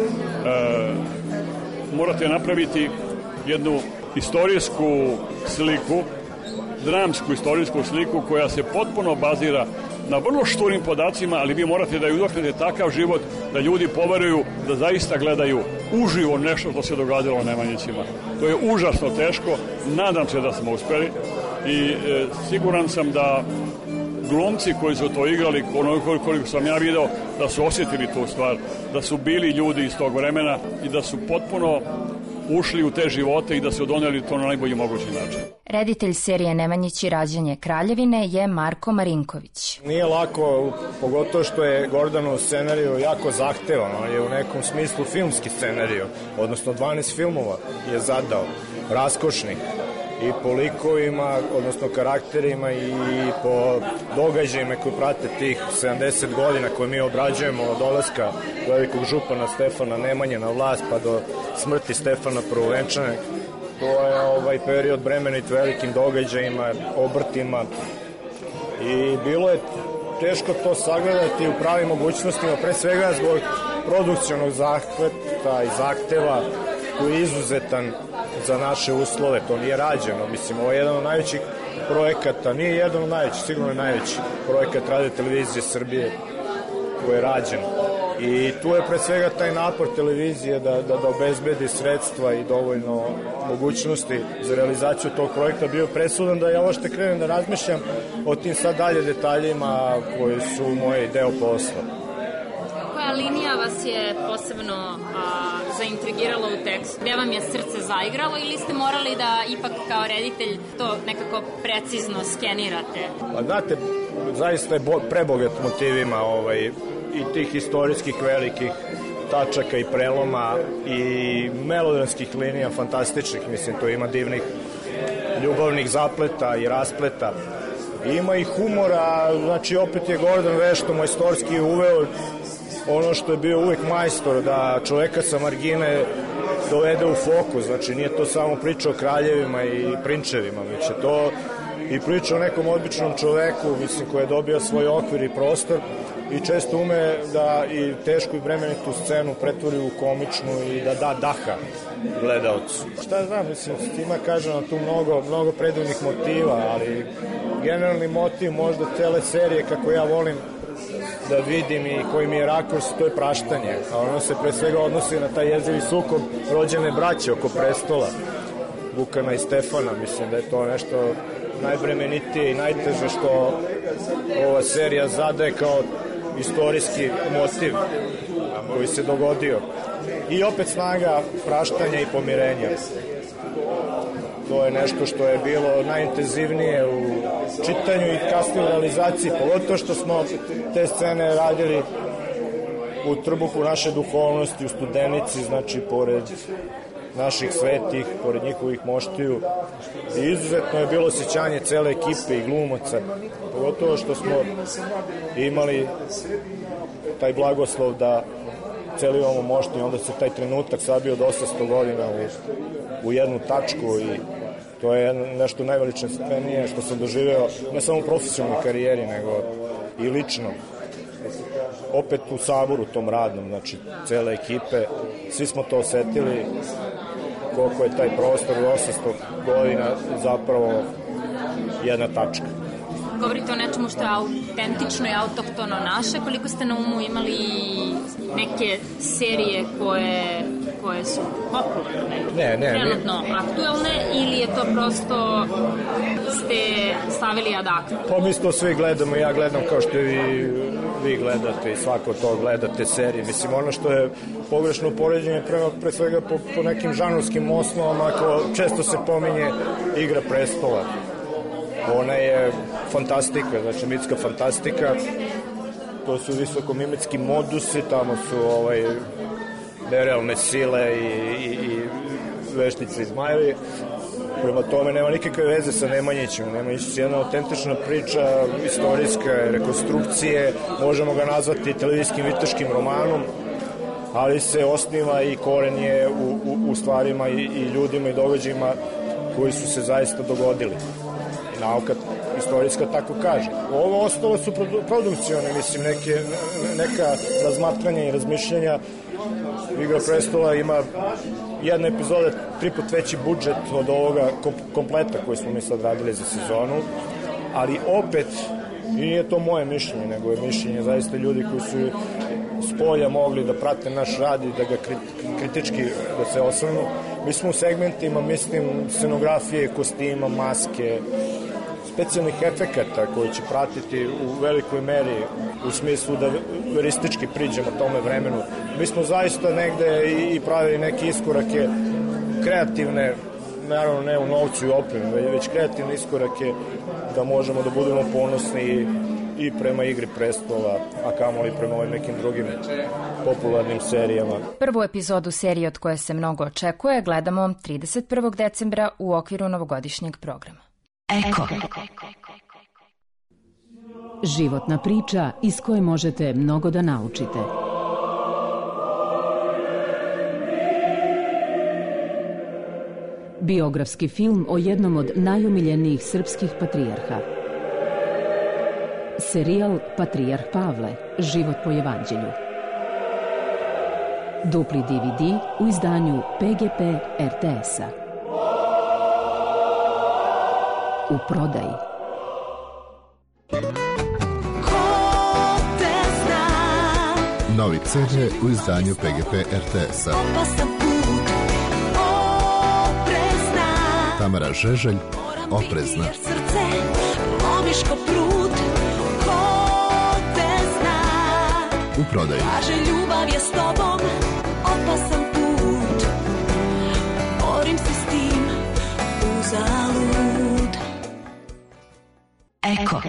morate napraviti jednu istorijsku sliku, dramsku istorijsku sliku koja se potpuno bazira na vrlo šturim podacima, ali vi morate da udohnete takav život da ljudi poveruju da zaista gledaju uživo nešto što se događalo Nemanjićima. To je užasno teško, nadam se da smo uspeli i e, siguran sam da glumci koji su to igrali, koliko, koliko sam ja video, da su osjetili tu stvar, da su bili ljudi iz tog vremena i da su potpuno ušli u te živote i da su doneli to na najbolji mogući način. Reditelj serije Nemanjići, Rađenje kraljevine je Marko Marinković. Nije lako, pogotovo što je Gordanov scenariju jako zahtevan, on je u nekom smislu filmski scenariju, odnosno dvanaest filmova je zadao, raskošnih i po likovima, odnosno karakterima i po događajima koji prate tih sedamdeset godina koje mi obrađujemo od dolaska velikog župana Stefana Nemanje na vlast pa do smrti Stefana Prvenčanog. To je ovaj period bremenit velikim događajima, obrtima i bilo je teško to sagledati u pravim mogućnostima, pre svega zbog produkcionog zahvata i zahteva koji je izuzetan za naše uslove, to nije rađeno. Mislim, ovo je jedan od najvećih projekata, nije jedan od najvećih, sigurno je najveći projekat Radio Televizije Srbije koji je rađen. I tu je pre svega taj napor televizije da, da, da obezbedi sredstva i dovoljno mogućnosti za realizaciju tog projekta bio presudan da ja ošte krenem da razmišljam o tim sad dalje detaljima koji su moj deo posla. Koja linija vas je posebno a, zaintrigirala u tekstu? Gde vam je srce zaigralo ili ste morali da ipak kao reditelj to nekako precizno skenirate? Pa znate, zaista je bo, prebogat motivima ovaj, i tih istorijskih velikih tačaka i preloma i melodramskih linija fantastičnih, mislim, to ima divnih ljubavnih zapleta i raspleta. Ima i humora, znači opet je Gordon vešto majstorski uveo ono što je bio uvek majstor, da čoveka sa margine dovede u fokus, znači nije to samo priča o kraljevima i prinčevima, već je to i priča o nekom običnom čoveku, mislim, koji je dobio svoj okvir i prostor i često ume da i tešku i bremenitu scenu pretvori u komičnu i da da daha gledalcu. Šta znam, mislim, ima kažem na tu mnogo, mnogo predivnih motiva, ali generalni motiv možda cele serije, kako ja volim da vidim i koji mi je rakurs, to je praštanje. A ono se pre svega odnosi na taj jezivi sukob rođene braće oko prestola, Vukana i Stefana. Mislim da je to nešto najbremenitije i najteže što ova serija zadaje kao istorijski motiv koji se dogodio. I opet snaga praštanja i pomirenja. To je nešto što je bilo najintenzivnije u čitanju i kasnije u realizaciji, pogotovo što smo te scene radili u trbuhu naše duhovnosti, u Studenici, znači pored naših svetih, pored njihovih moštiju. I izuzetno je bilo osjećanje cele ekipe i glumaca, pogotovo što smo imali taj blagoslov da celi imamo moštiju, onda se taj trenutak sabio od osamsto godina u, u jednu tačku i to je nešto najveličanstvenije što sam doživeo, ne samo u profesionalnoj karijeri, nego i lično. Opet u saboru tom radnom, znači cele ekipe, svi smo to osetili, koliko je taj prostor u osamsto godina zapravo jedna tačka. Govorite o nečemu što je autentično i autohtono naše, koliko ste na umu imali neke serije koje, koje su popularne, ne, ne, trenutno ne. aktuelne, ili je to prosto ste stavili ad acta? Pa mi to svi gledamo, ja gledam kao što vi, vi gledate i svako to gledate serije. Mislim, ono što je pogrešno poređenje prema, pre svega po, po nekim žanrovskim osnovama, ako često se pominje Igra prestola. Ona je fantastika, znači mitska fantastika, to su visokomimetski modusi, tamo su ovaj, nerealne sile i, i, i veštice i zmajevi. Prema tome nema nikakve veze sa Nemanjićem. Nemanjić je jedna autentična priča, istorijska rekonstrukcije, možemo ga nazvati televizijskim viteškim romanom, ali se osniva i koren je u, u, u stvarima i, i ljudima i događajima koji su se zaista dogodili. Nauka istorijska tako kaže. Ovo ostalo su produ, produkcione, mislim, neke, neka razmatranja i razmišljanja. Igra prestola ima jedna epizoda tri put veći budžet od ovoga kompleta koji smo mi sad radili za sezonu, ali opet nije to moje mišljenje, nego je mišljenje zaista ljudi koji su s polja mogli da prate naš rad i da ga kritički da se osvrnu. Mi smo u segmentima, mislim, scenografije, kostima, maske, specijalnih efekata koji će pratiti u velikoj meri u smislu da veristički priđemo tome vremenu. Mi smo zaista negde i pravili neke iskorake kreativne, naravno ne u novcu i opremu, već kreativne iskorake da možemo da budemo ponosni i prema Igri prestola, a kamoli prema ovim nekim drugim popularnim serijama. Prvu epizodu serije od koje se mnogo očekuje gledamo trideset prvog decembra u okviru novogodišnjeg programa. Eko. Životna priča iz koje možete mnogo da naučite. Biografski film o jednom od najomiljenijih srpskih patrijarha. Serijal Patrijarh Pavle, život po evanđelju. Dupli D V D u izdanju P G P R T S-a. U prodaji. Novi ce de u izdanju P G P R T S-a. Tamara Žeželj, Oprezna. U prodaji. Kaže ljubav je s tobom, opasan put. Borim se s tim, uzalud. Eko.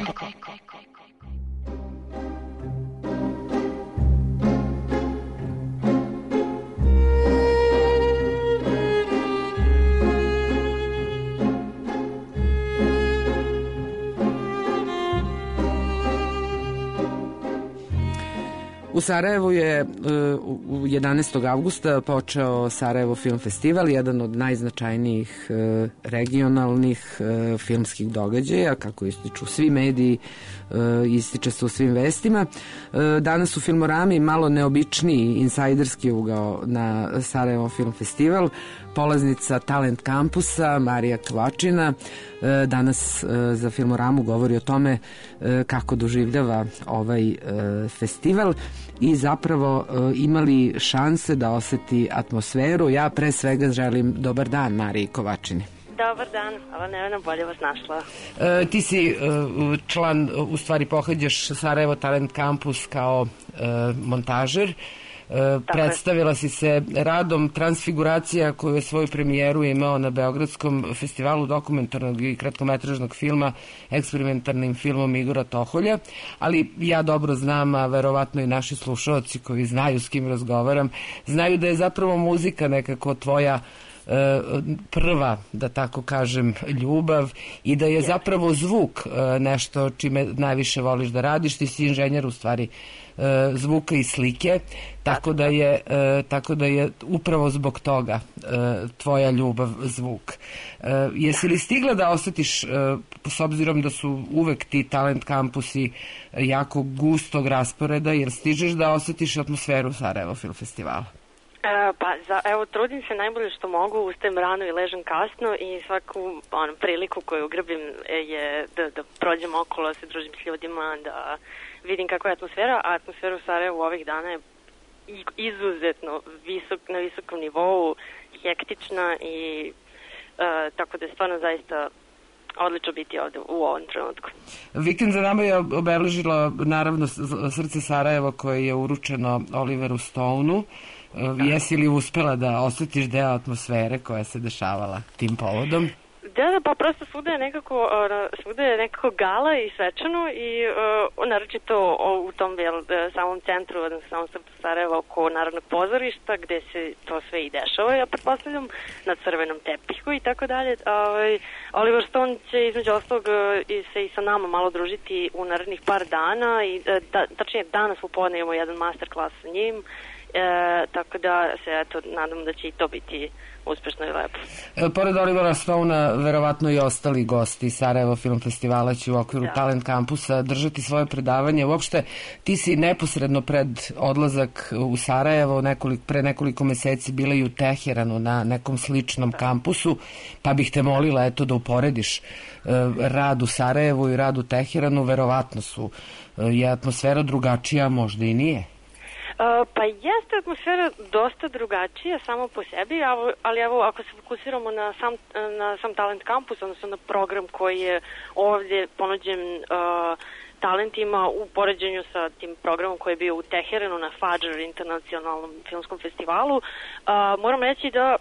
U Sarajevu je u jedanaestog avgusta počeo Sarajevo Film Festival, jedan od najznačajnijih regionalnih filmskih događaja, kako ističu svi mediji, ističe se u svim vestima. Danas u Filmorami malo neobičniji insajderski ugao na Sarajevo Film Festival, polaznica Talent kampusa Marija Kovačina danas za Filmoramu govori o tome kako doživljava ovaj festival i zapravo imali šanse da oseti atmosferu. Ja pre svega želim dobar dan Mariji Kovačini. Dobar dan, ova Nevena bolje vas našla. E, ti si e, član, u stvari pohađaš Sarajevo Talent Campus kao e, montažer. E, predstavila si se radom Transfiguracija koju je svoju premijeru imao na Beogradskom festivalu dokumentarnog i kratkometražnog filma eksperimentalnim filmom Igora Toholja, ali ja dobro znam, a verovatno i naši slušalci koji znaju s kim razgovaram, znaju da je zapravo muzika nekako tvoja prva, da tako kažem, ljubav i da je zapravo zvuk nešto čime najviše voliš da radiš. Ti si inženjer u stvari zvuka i slike, tako da je, tako da je upravo zbog toga tvoja ljubav zvuk. Jesi li stigla da osjetiš, s obzirom da su uvek ti talent kampusi jako gustog rasporeda, jer stižeš da osjetiš atmosferu Sarajevo Film Festivala? E, pa, za, evo, trudim se najbolje što mogu, ustajem rano i ležem kasno i svaku ono, priliku koju grbim je da, da prođem okolo, da se družim s ljudima, da vidim kakva je atmosfera, a atmosfera u Sarajevu ovih dana je izuzetno visok, na visokom nivou, hektična i e, tako da je stvarno zaista odlično biti ovde u ovom trenutku. Vikend za nama je obeležilo naravno Srce Sarajeva koje je uručeno Oliveru Stoneu. Jesi li uspela da osjetiš deo atmosfere koja se dešavala tim povodom? Da, da, pa prosto svuda je nekako, svuda je nekako gala i svečano i uh, naročito u tom jel, samom centru, odnosno samom srcu Sarajeva oko Narodnog pozorišta gde se to sve i dešava, ja pretpostavljam, na crvenom tepihu i tako dalje. Oliver Stone će između ostalog se i sa nama malo družiti u narednih par dana i da, tačnije danas popodne imamo jedan masterclass sa njim. E, tako da se eto nadam da će i to biti uspešno i lepo. E, pored Olivera Stonea, verovatno i ostali gosti Sarajevo Film Festivala će u okviru da. Talent kampusa držati svoje predavanje. Uopšte, ti si neposredno pred odlazak u Sarajevo nekolik, pre nekoliko meseci bila i u Teheranu na nekom sličnom da. kampusu, pa bih te molila eto da uporediš e, rad u Sarajevu i rad u Teheranu. Verovatno su e, je atmosfera drugačija, možda i nije. Uh, pa jeste atmosfera dosta drugačija samo po sebi, ali evo ako se fokusiramo na sam, na sam Talent Campus, odnosno na program koji je ovdje ponuđen uh, talentima u poređenju sa tim programom koji je bio u Teheranu na Fadžar internacionalnom filmskom festivalu, uh, moram reći da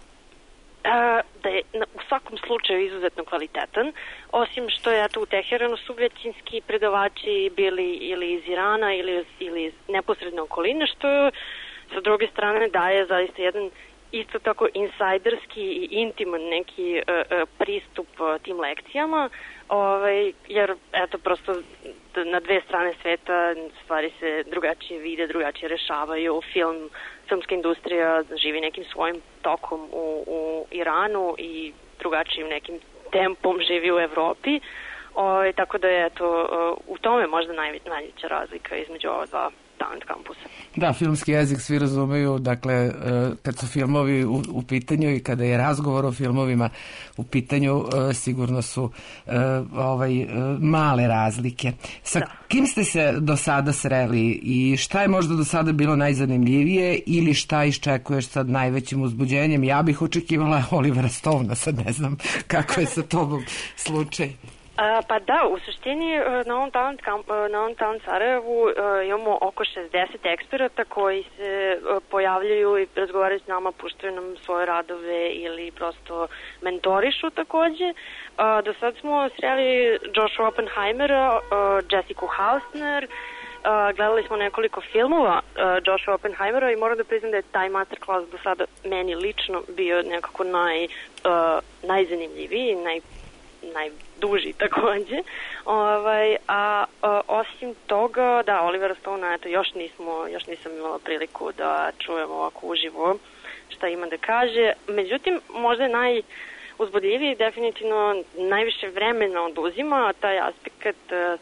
da je u svakom slučaju izuzetno kvalitetan, osim što je tu u Teheranu su većinski predavači bili ili iz Irana ili, ili iz neposredne okoline, što sa druge strane daje zaista jedan isto tako insajderski i intiman neki uh, uh, pristup uh, tim lekcijama, ovaj, jer eto prosto na dve strane sveta stvari se drugačije vide, drugačije rešavaju. Film, filmska industrija živi nekim svojim tokom u, u Iranu i drugačijim nekim tempom živi u Evropi. Ovaj, tako da je eto, uh, u tome možda naj, najveća razlika između ova dva Talent kampusa. Da, filmski jezik svi razumeju, dakle, kad su filmovi u, u pitanju i kada je razgovor o filmovima u pitanju, sigurno su ovaj, male razlike. Sa da. Kim ste se do sada sreli i šta je možda do sada bilo najzanimljivije ili šta iščekuješ sad najvećim uzbuđenjem? Ja bih očekivala Olivera Stonea, sad ne znam kako je sa tobom slučaj. A, pa da, u suštini na ovom Talent, kamp, na ovom Talent Sarajevu imamo oko šezdeset eksperata koji se pojavljaju i razgovaraju s nama, puštaju nam svoje radove ili prosto mentorišu takođe. A, do sad smo sreli Joshua Oppenheimera, Jessica Hausner, Uh, gledali smo nekoliko filmova uh, Joshua Oppenheimera i moram da priznam da je taj masterclass do sada meni lično bio nekako naj, uh, najzanimljiviji, naj, najduži takođe. Ovaj, a uh, osim toga, da, Olivera Stonea, eto, još, nismo, još nisam imala priliku da čujemo ovako uživo šta ima da kaže. Međutim, možda je naj uzbudljiviji, definitivno najviše vremena oduzima taj aspekt uh,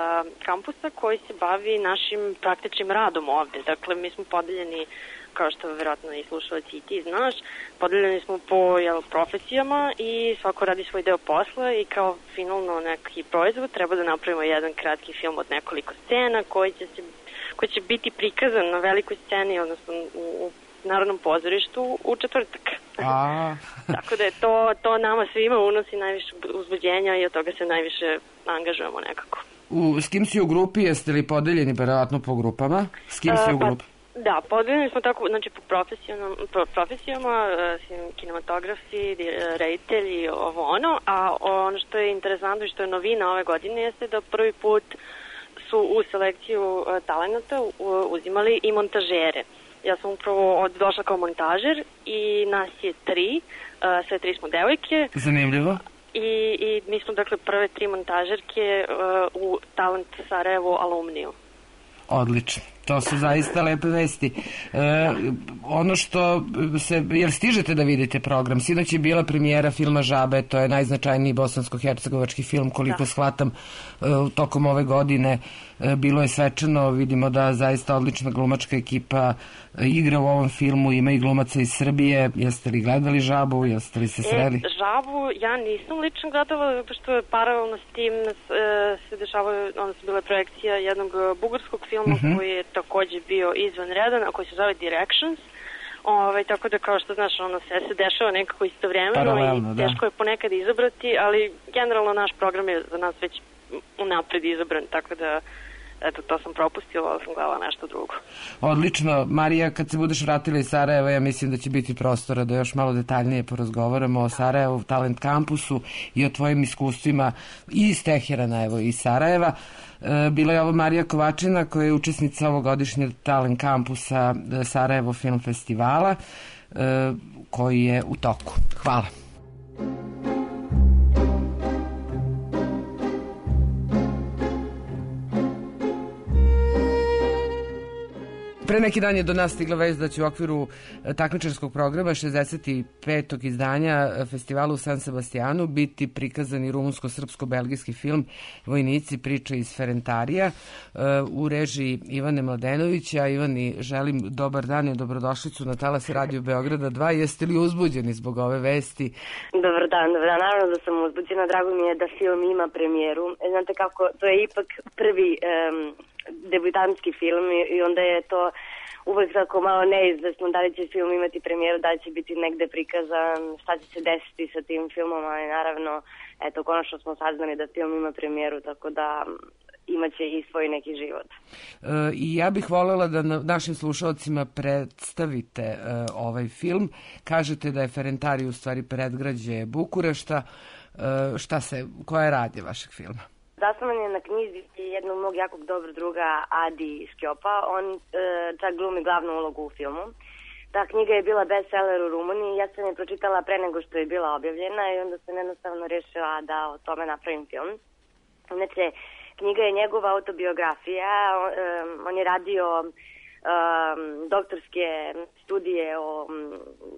kampusa koji se bavi našim praktičnim radom ovde. Dakle, mi smo podeljeni, kao što verovatno i slušalac i ti znaš, podeljeni smo po jel, profesijama i svako radi svoj deo posla i kao finalno neki proizvod treba da napravimo jedan kratki film od nekoliko scena koji će, se, koji će biti prikazan na velikoj sceni, odnosno u, u Narodnom pozorištu u četvrtak. A. Tako da je to, to nama svima unosi najviše uzbuđenja i od toga se najviše angažujemo nekako. U, s kim si u grupi? Jeste li podeljeni verovatno po grupama? S kim si u grupi? Pa, da, podeljeni smo tako, znači po profesijama, po profesijama kinematografi, reditelji, ovo ono, a ono što je interesantno i što je novina ove godine jeste da prvi put su u selekciju talenata uzimali i montažere. Ja sam upravo došla kao montažer i nas je tri, uh, sve tri smo devojke. Zanimljivo. I, i mi smo dakle prve tri montažerke uh, u Talent Sarajevo alumniju. Odlično. To su zaista lepe vesti. E, ono što se, jel stižete da vidite program? Sinoć je bila premijera filma Žabe, to je najznačajniji bosansko-hercegovački film, koliko da. shvatam e, tokom ove godine. E, bilo je svečano, vidimo da zaista odlična glumačka ekipa e, igra u ovom filmu, ima i glumaca iz Srbije. Jeste li gledali Žabu? Jeste li se sreli? E, Žabu ja nisam lično gledala, zato što je paralelno s tim e, se dešavaju, onda su bila projekcija jednog bugarskog filma uh-huh. koji je takođe bio izvanredan, a koji se zove Directions. Ove, tako da kao što znaš, ono sve se dešava nekako istovremeno i teško je ponekad izabrati, ali generalno naš program je za nas već unapred izabran, tako da eto, to sam propustila, ali sam gledala nešto drugo. Odlično. Marija, kad se budeš vratila iz Sarajeva, ja mislim da će biti prostora da još malo detaljnije porazgovaramo o Sarajevu, Talent kampusu i o tvojim iskustvima i iz Teherana, evo, i iz Sarajeva. Bila je ovo Marija Kovačina, koja je učesnica ovogodišnjeg Talent kampusa Sarajevo film festivala, koji je u toku. Hvala. Pre neki dan je do nas stigla vest da će u okviru takmičarskog programa šezdeset petog izdanja festivalu u San Sebastijanu biti prikazani rumunsko-srpsko-belgijski film Vojnici, priča iz Ferentarija u režiji Ivane Mladenovića. Ivani, želim dobar dan i dobrodošlicu na talase Radio Beograda dva. Jeste li uzbuđeni zbog ove vesti? Dobar dan, dobar dan. Naravno da sam uzbuđena. Drago mi je da film ima premijeru. Znate kako, to je ipak prvi um, debutantski film i onda je to uvek tako malo neizvesno da li će film imati premijeru, da li će biti negde prikazan, šta će se desiti sa tim filmom, ali naravno, eto, konačno smo saznali da film ima premijeru, tako da imaće i svoj neki život. E, I ja bih voljela da na, našim slušalcima predstavite e, ovaj film. Kažete da je Ferentari u stvari predgrađe Bukurešta. E, šta se, koja je radnja vašeg filma? Zasnovan je na knjizi jednog mog jakog dobrog druga Adi Škjopa. On e, čak glumi glavnu ulogu u filmu. Ta knjiga je bila bestseller u Rumuniji. Ja sam je pročitala pre nego što je bila objavljena i onda sam jednostavno rešila da o tome napravim film. Inače, knjiga je njegova autobiografija. On, e, on je radio e, doktorske studije o m,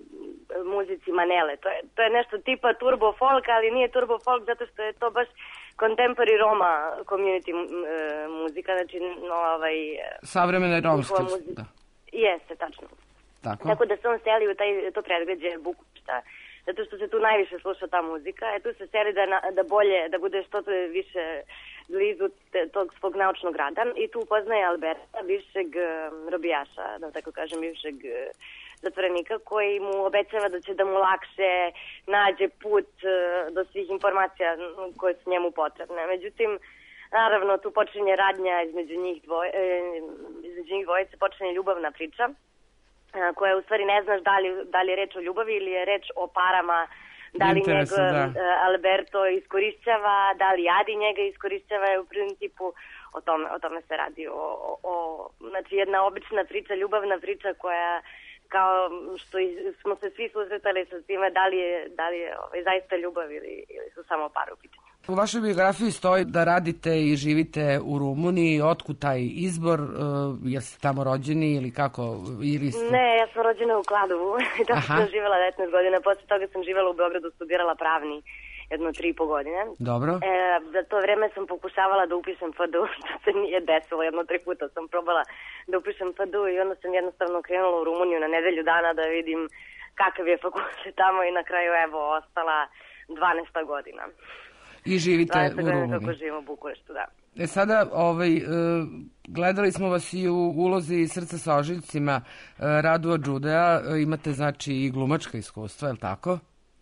muzici Manele. To je, to je nešto tipa turbo folk, ali nije turbo folk zato što je to baš contemporary Roma community uh, muzika, znači no, ovaj... Savremena romska, da. Jeste, tačno. Tako. Tako da se on seli u taj, to predgrađe Bukurešta, zato što se tu najviše sluša ta muzika, e tu se seli da, na, da bolje, da bude što to više blizu te, tog svog naučnog rada i tu upoznaje Alberta, bivšeg um, robijaša, da tako kažem, bivšeg uh, zatvorenika koji mu obećava da će da mu lakše nađe put uh, do svih informacija koje su njemu potrebne. Međutim, naravno, tu počinje radnja između njih dvoje, između njih dvojice, počinje ljubavna priča, koja u stvari ne znaš da li, da li je reč o ljubavi ili je reč o parama, da li Interesu, njega da. Alberto iskorišćava, da li Adi njega iskorišćava, u principu o tome, o tome se radi. O, o, o, znači jedna obična priča, ljubavna priča koja kao što smo se svi susretali sa time, da li je, da li je ovaj, zaista ljubav ili, ili su samo pare u pitanju. U vašoj biografiji stoji da radite i živite u Rumuniji. Otkud taj izbor? Uh, jeste tamo rođeni ili kako? Ili ste... Ne, ja sam rođena u Kladovu. Tako sam živjela devetnaest godina. Posle toga sam živjela u Beogradu, studirala pravni jedno tri i po godine. Dobro. E, za to vreme sam pokušavala da upišem F D U, što se nije desilo. Jedno tri puta sam probala da upišem F D U i onda sam jednostavno krenula u Rumuniju na nedelju dana da vidim kakav je fakultet tamo i na kraju evo ostala dvanaesta godina. I živite u Rumuniji. Kako živim u Bukureštu, da. E sada, ovaj, e, gledali smo vas i u ulozi Srca sa ožiljcima e, Radua Džudea, e, imate znači i glumačka iskustva, je li tako?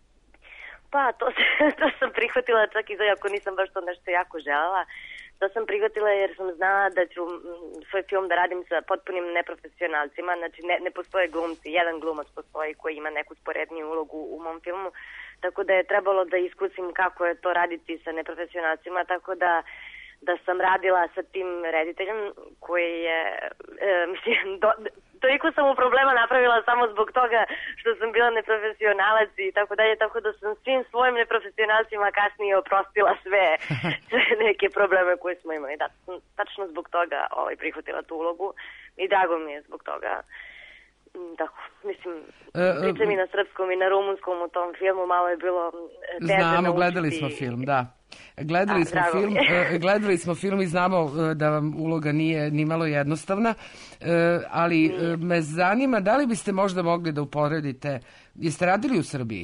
Pa, to, to sam prihvatila čak i ako nisam baš to nešto jako želela. To sam prihvatila jer sam znala da ću svoj film da radim sa potpunim neprofesionalcima, znači ne, ne postoje glumci, jedan glumac postoji koji ima neku sporedniju ulogu u mom filmu, tako da je trebalo da iskusim kako je to raditi sa neprofesionalcima, tako da da sam radila sa tim rediteljem koji je, e, mislim, do, toliko sam mu problema napravila samo zbog toga što sam bila neprofesionalac i tako dalje, tako da sam svim svojim neprofesionalcima kasnije oprostila sve, sve neke probleme koje smo imali. Da, sam tačno zbog toga ovaj, prihvatila tu ulogu i drago mi je zbog toga. Tako, mislim, priča mi na srpskom i na rumunskom u tom filmu, malo je bilo teže Znamo, naučiti. Gledali smo film, da. Gledali A, smo drago film, mi je. gledali smo film i znamo da vam uloga nije ni malo jednostavna, ali me zanima da li biste možda mogli da uporedite, jeste radili u Srbiji?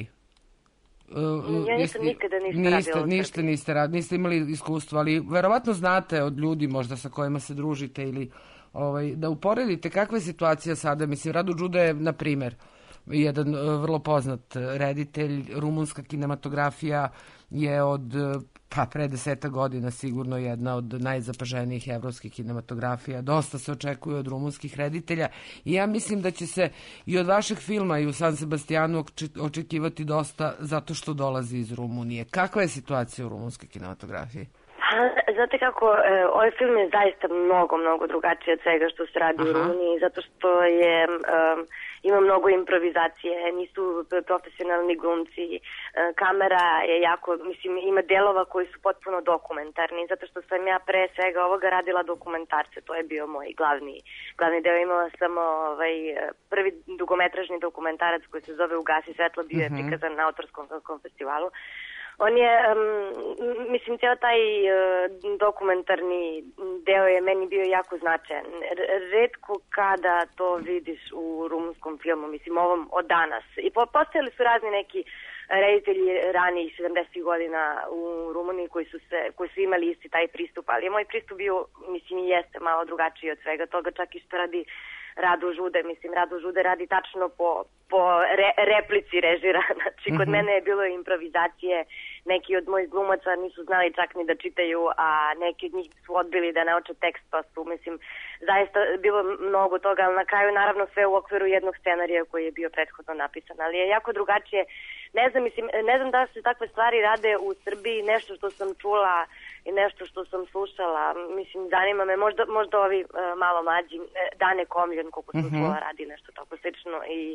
Ja nisam nikada ništa radila niste, u ništa Srbiji. niste radili, niste imali iskustvo, ali verovatno znate od ljudi možda sa kojima se družite ili ovaj, da uporedite kakva je situacija sada. Mislim, Radu Džuda je, na primer, jedan uh, vrlo poznat reditelj, rumunska kinematografija je od pa pre deseta godina sigurno jedna od najzapaženijih evropskih kinematografija. Dosta se očekuje od rumunskih reditelja i ja mislim da će se i od vašeg filma i u San Sebastijanu očekivati dosta zato što dolazi iz Rumunije. Kakva je situacija u rumunskoj kinematografiji? Znate kako, e, ovaj film je zaista mnogo, mnogo drugačiji od svega što se radi Aha. u Rumuniji, zato što je, um, ima mnogo improvizacije, nisu profesionalni glumci, e, kamera je jako, mislim, ima delova koji su potpuno dokumentarni, zato što sam ja pre svega ovoga radila dokumentarce, to je bio moj glavni, glavni deo. Imala sam ovaj, prvi dugometražni dokumentarac koji se zove Ugasi svetlo, bio je prikazan na Autorskom filmskom festivalu. On je, um, mislim, cijel taj uh, dokumentarni deo je meni bio jako značajan. Retko kada to vidiš u rumunskom filmu, mislim, ovom od danas. I po, postojali su razni neki reditelji ranijih sedamdesetih godina u Rumuniji koji su, se, koji su imali isti taj pristup, ali moj pristup bio, mislim, i jeste malo drugačiji od svega toga, čak i što radi Radu Žude, mislim, Radu Žude radi tačno po, po re, replici režira, znači kod mm-hmm. mene je bilo improvizacije, neki od mojih glumaca nisu znali čak ni da čitaju, a neki od njih su odbili da nauče tekst, pa su, mislim, zaista bilo mnogo toga, ali na kraju naravno sve u okviru jednog scenarija koji je bio prethodno napisan, ali je jako drugačije. Ne znam, mislim, ne znam da se takve stvari rade u Srbiji, nešto što sam čula i nešto što sam slušala, mislim, zanima me, možda, možda ovi uh, malo mlađi, Dane Komljen, koliko sam mm-hmm. čula, radi nešto tako slično i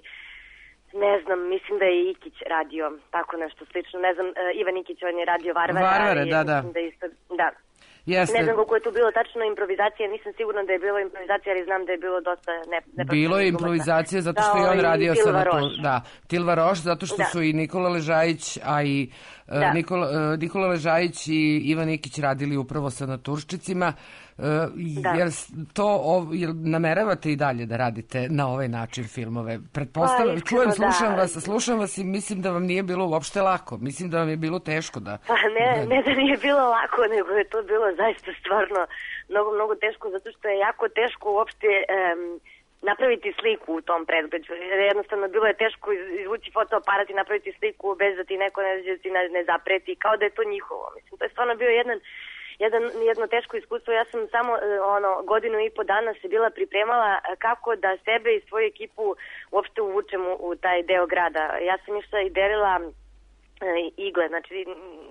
ne znam, mislim da je Ikić radio tako nešto slično, ne znam, uh, Ivan Ikić, on je radio Varvara. Varvare, da, da. Da, isto, da. Jeste. Ne znam koliko je tu bilo tačno improvizacije, nisam sigurna da je bilo improvizacija, ali znam da je bilo dosta ne, Bilo je improvizacije zato što je on radio sa Tilva da, Tilva Roš, zato što da. su i Nikola Ležajić, a i da. uh, Nikola, uh, Nikola Ležajić i Ivan Nikić radili upravo sa Naturščicima. Uh, jer to ov, jer nameravate i dalje da radite na ovaj način filmove? Pretpostavljam, pa, čujem, slušam da. vas, slušam vas i mislim da vam nije bilo uopšte lako. Mislim da vam je bilo teško da... Pa ne, ne da nije bilo lako, nego je to bilo zaista stvarno mnogo, mnogo teško, zato što je jako teško uopšte um, napraviti sliku u tom predgrađu. Jednostavno bilo je teško izvući fotoaparat i napraviti sliku bez da ti neko ne, da ti ne, ne zapreti, kao da je to njihovo. Mislim, to je stvarno bio jedan Jedan, jedno teško iskustvo. Ja sam samo ono, godinu i po dana se bila pripremala kako da sebe i svoju ekipu uopšte uvučem u, u taj deo grada. Ja sam išla i delila e, igle, znači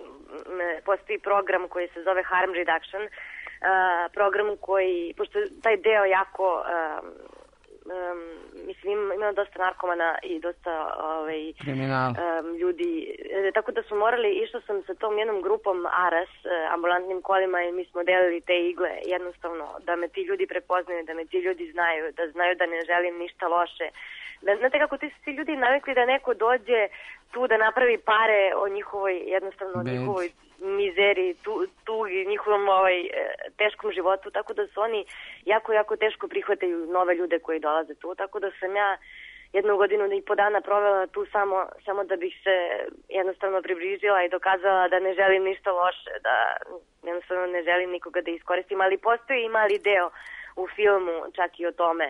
postoji program koji se zove Harm Reduction, e, program koji, pošto taj deo jako e, Um, mislim ima, ima dosta narkomana i dosta ovaj, um, ljudi, e, tako da smo morali, išla sam sa tom jednom grupom Aras, e, ambulantnim kolima i mi smo delili te igle, jednostavno da me ti ljudi prepoznaju, da me ti ljudi znaju, da znaju da ne želim ništa loše. Da, znate kako ti su ti ljudi navikli da neko dođe tu da napravi pare o njihovoj, jednostavno o njihovoj mizeriji, tu, tugi, njihovom ovaj, teškom životu, tako da su oni jako, jako teško prihvataju nove ljude koji dolaze tu, tako da sam ja jednu godinu i po dana provela tu samo, samo da bih se jednostavno približila i dokazala da ne želim ništa loše, da jednostavno ne želim nikoga da iskoristim, ali postoji i mali deo u filmu čak i o tome,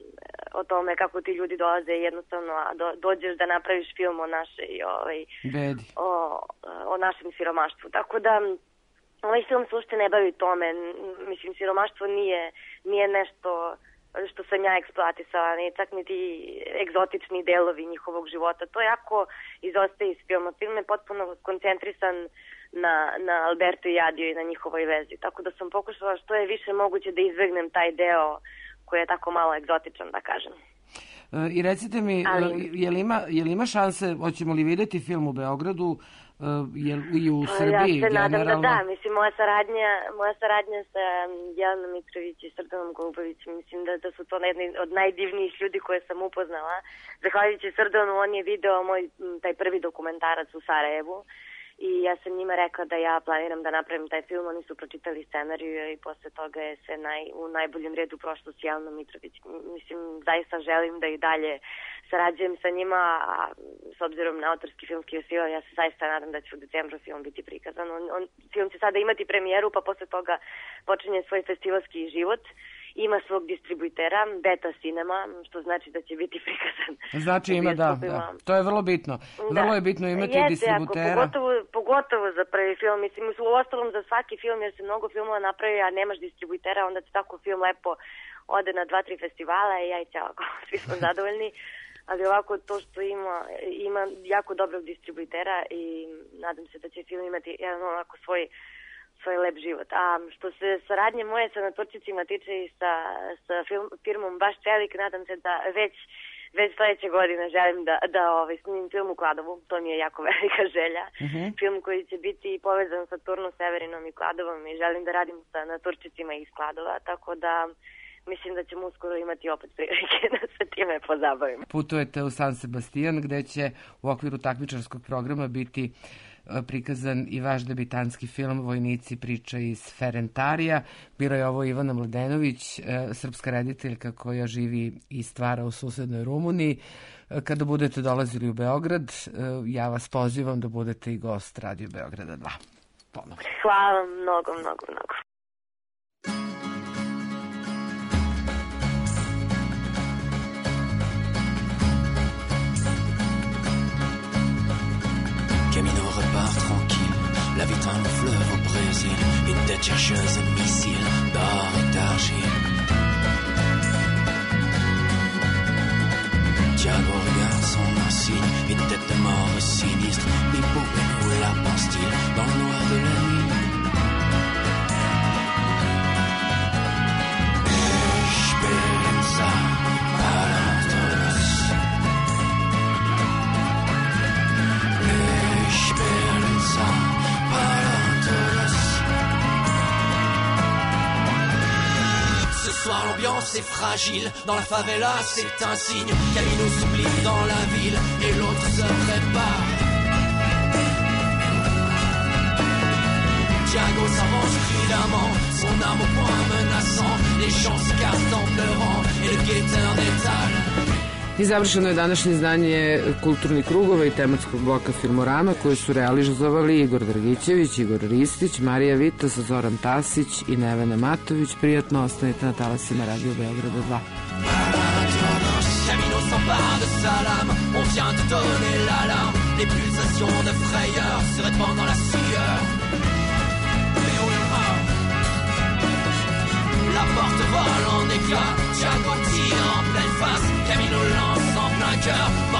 o tome kako ti ljudi dolaze jednostavno, a do, dođeš da napraviš film o našoj ovaj, o, o našem siromaštvu. Tako da ovaj film se uopšte ne bavi tome. Mislim, siromaštvo nije, nije nešto što sam ja eksploatisala, nije čak ni ti egzotični delovi njihovog života. To jako izostaje iz filma. Film je potpuno koncentrisan na, na Alberto i Adiju i na njihovoj vezi. Tako da sam pokušala što je više moguće da izbegnem taj deo koji je tako malo egzotičan, da kažem. I recite mi, Ali, je, li ima, je li ima šanse, hoćemo li vidjeti film u Beogradu je, i u Srbiji? Ja se nadam generalno? da da, mislim, moja saradnja, moja saradnja sa Jelenom Mitrović i Srdanom Golubovićem, mislim da, da su to jedni od najdivnijih ljudi koje sam upoznala. Zahvaljujući Srdanu, on je video moj taj prvi dokumentarac u Sarajevu. I ja sam njima rekla da ja planiram da napravim taj film, oni su pročitali scenariju i posle toga je sve naj, u najboljem redu prošlo s Jelenom Mitrović. Mislim, zaista želim da i dalje sarađujem sa njima, a s obzirom na autorski filmski festival, ja se zaista nadam da će u decembru film biti prikazan. On, on, film će sada imati premijeru, pa posle toga počinje svoj festivalski život. Ima svog distributera, Beta Cinema, što znači da će biti prikazan. Znači ima, da, da. To je vrlo bitno. Da. Vrlo je bitno imati Jeste, distributera. Ako, pogotovo, pogotovo za prvi film. Mislim, u ostalom za svaki film, jer se mnogo filmova napravi, a nemaš distributera, onda ti tako film lepo ode na dva, tri festivala i ja i ćao, svi smo zadovoljni. Ali ovako to što ima, ima jako dobrog distributera i nadam se da će film imati jedan onako svoj svoj lep život. A što se saradnje moje sa Naturščicima tiče i sa, sa film, firmom Baš Čelik, nadam se da već, već sledeće godine želim da, da ovaj, snimim film u Kladovu. To mi je jako velika želja. Uh-huh. Film koji će biti povezan sa Turno Severinom i Kladovom i želim da radim sa Naturščicima iz Kladova, tako da mislim da ćemo uskoro imati opet prilike da se time pozabavimo. Putujete u San Sebastian gde će u okviru takmičarskog programa biti prikazan i vaš debitanski film Vojnici, priča iz Ferentarija. Bila je ovo Ivana Mladenović, srpska rediteljka koja živi i stvara u susednoj Rumuniji. Kada budete dolazili u Beograd, ja vas pozivam da budete i gost Radio Beograda dva. Ponovno. Hvala mnogo, mnogo, mnogo. Camino repart tranquille, la vie dans le fleuve au Brésil, une tête chercheuse de missiles, d'or et d'argile. Thiago regarde son insigne, une tête de mort sinistre, ni poupée où la pense-t-il dans le noir de la nuit. Esperanza para todos. Esperanza para todos. c'est fragile. Dans la favela, c'est un signe. Camino s'oublie dans la ville et l'autre se prépare. Thiago s'avance prudemment, son arme au poing menaçant. Les gens se cachent en pleurant et le guetteur détale. I završeno je današnje izdanje kulturnih krugova i tematskog bloka Filmorama koje su realizovali Igor Dragićević, Igor Ristić, Marija Vitas, Zoran Tasić i Nevena Matović. Prijatno ostanite na talasima Radio Beograda dva. Camino s'empare de sa lame, on vient de donner l'alarme. Les pulsations de frayeur se répandent dans la sueur. La porte vole en éclats, Thiago tire en pleine face, Camino lance en plein cœur.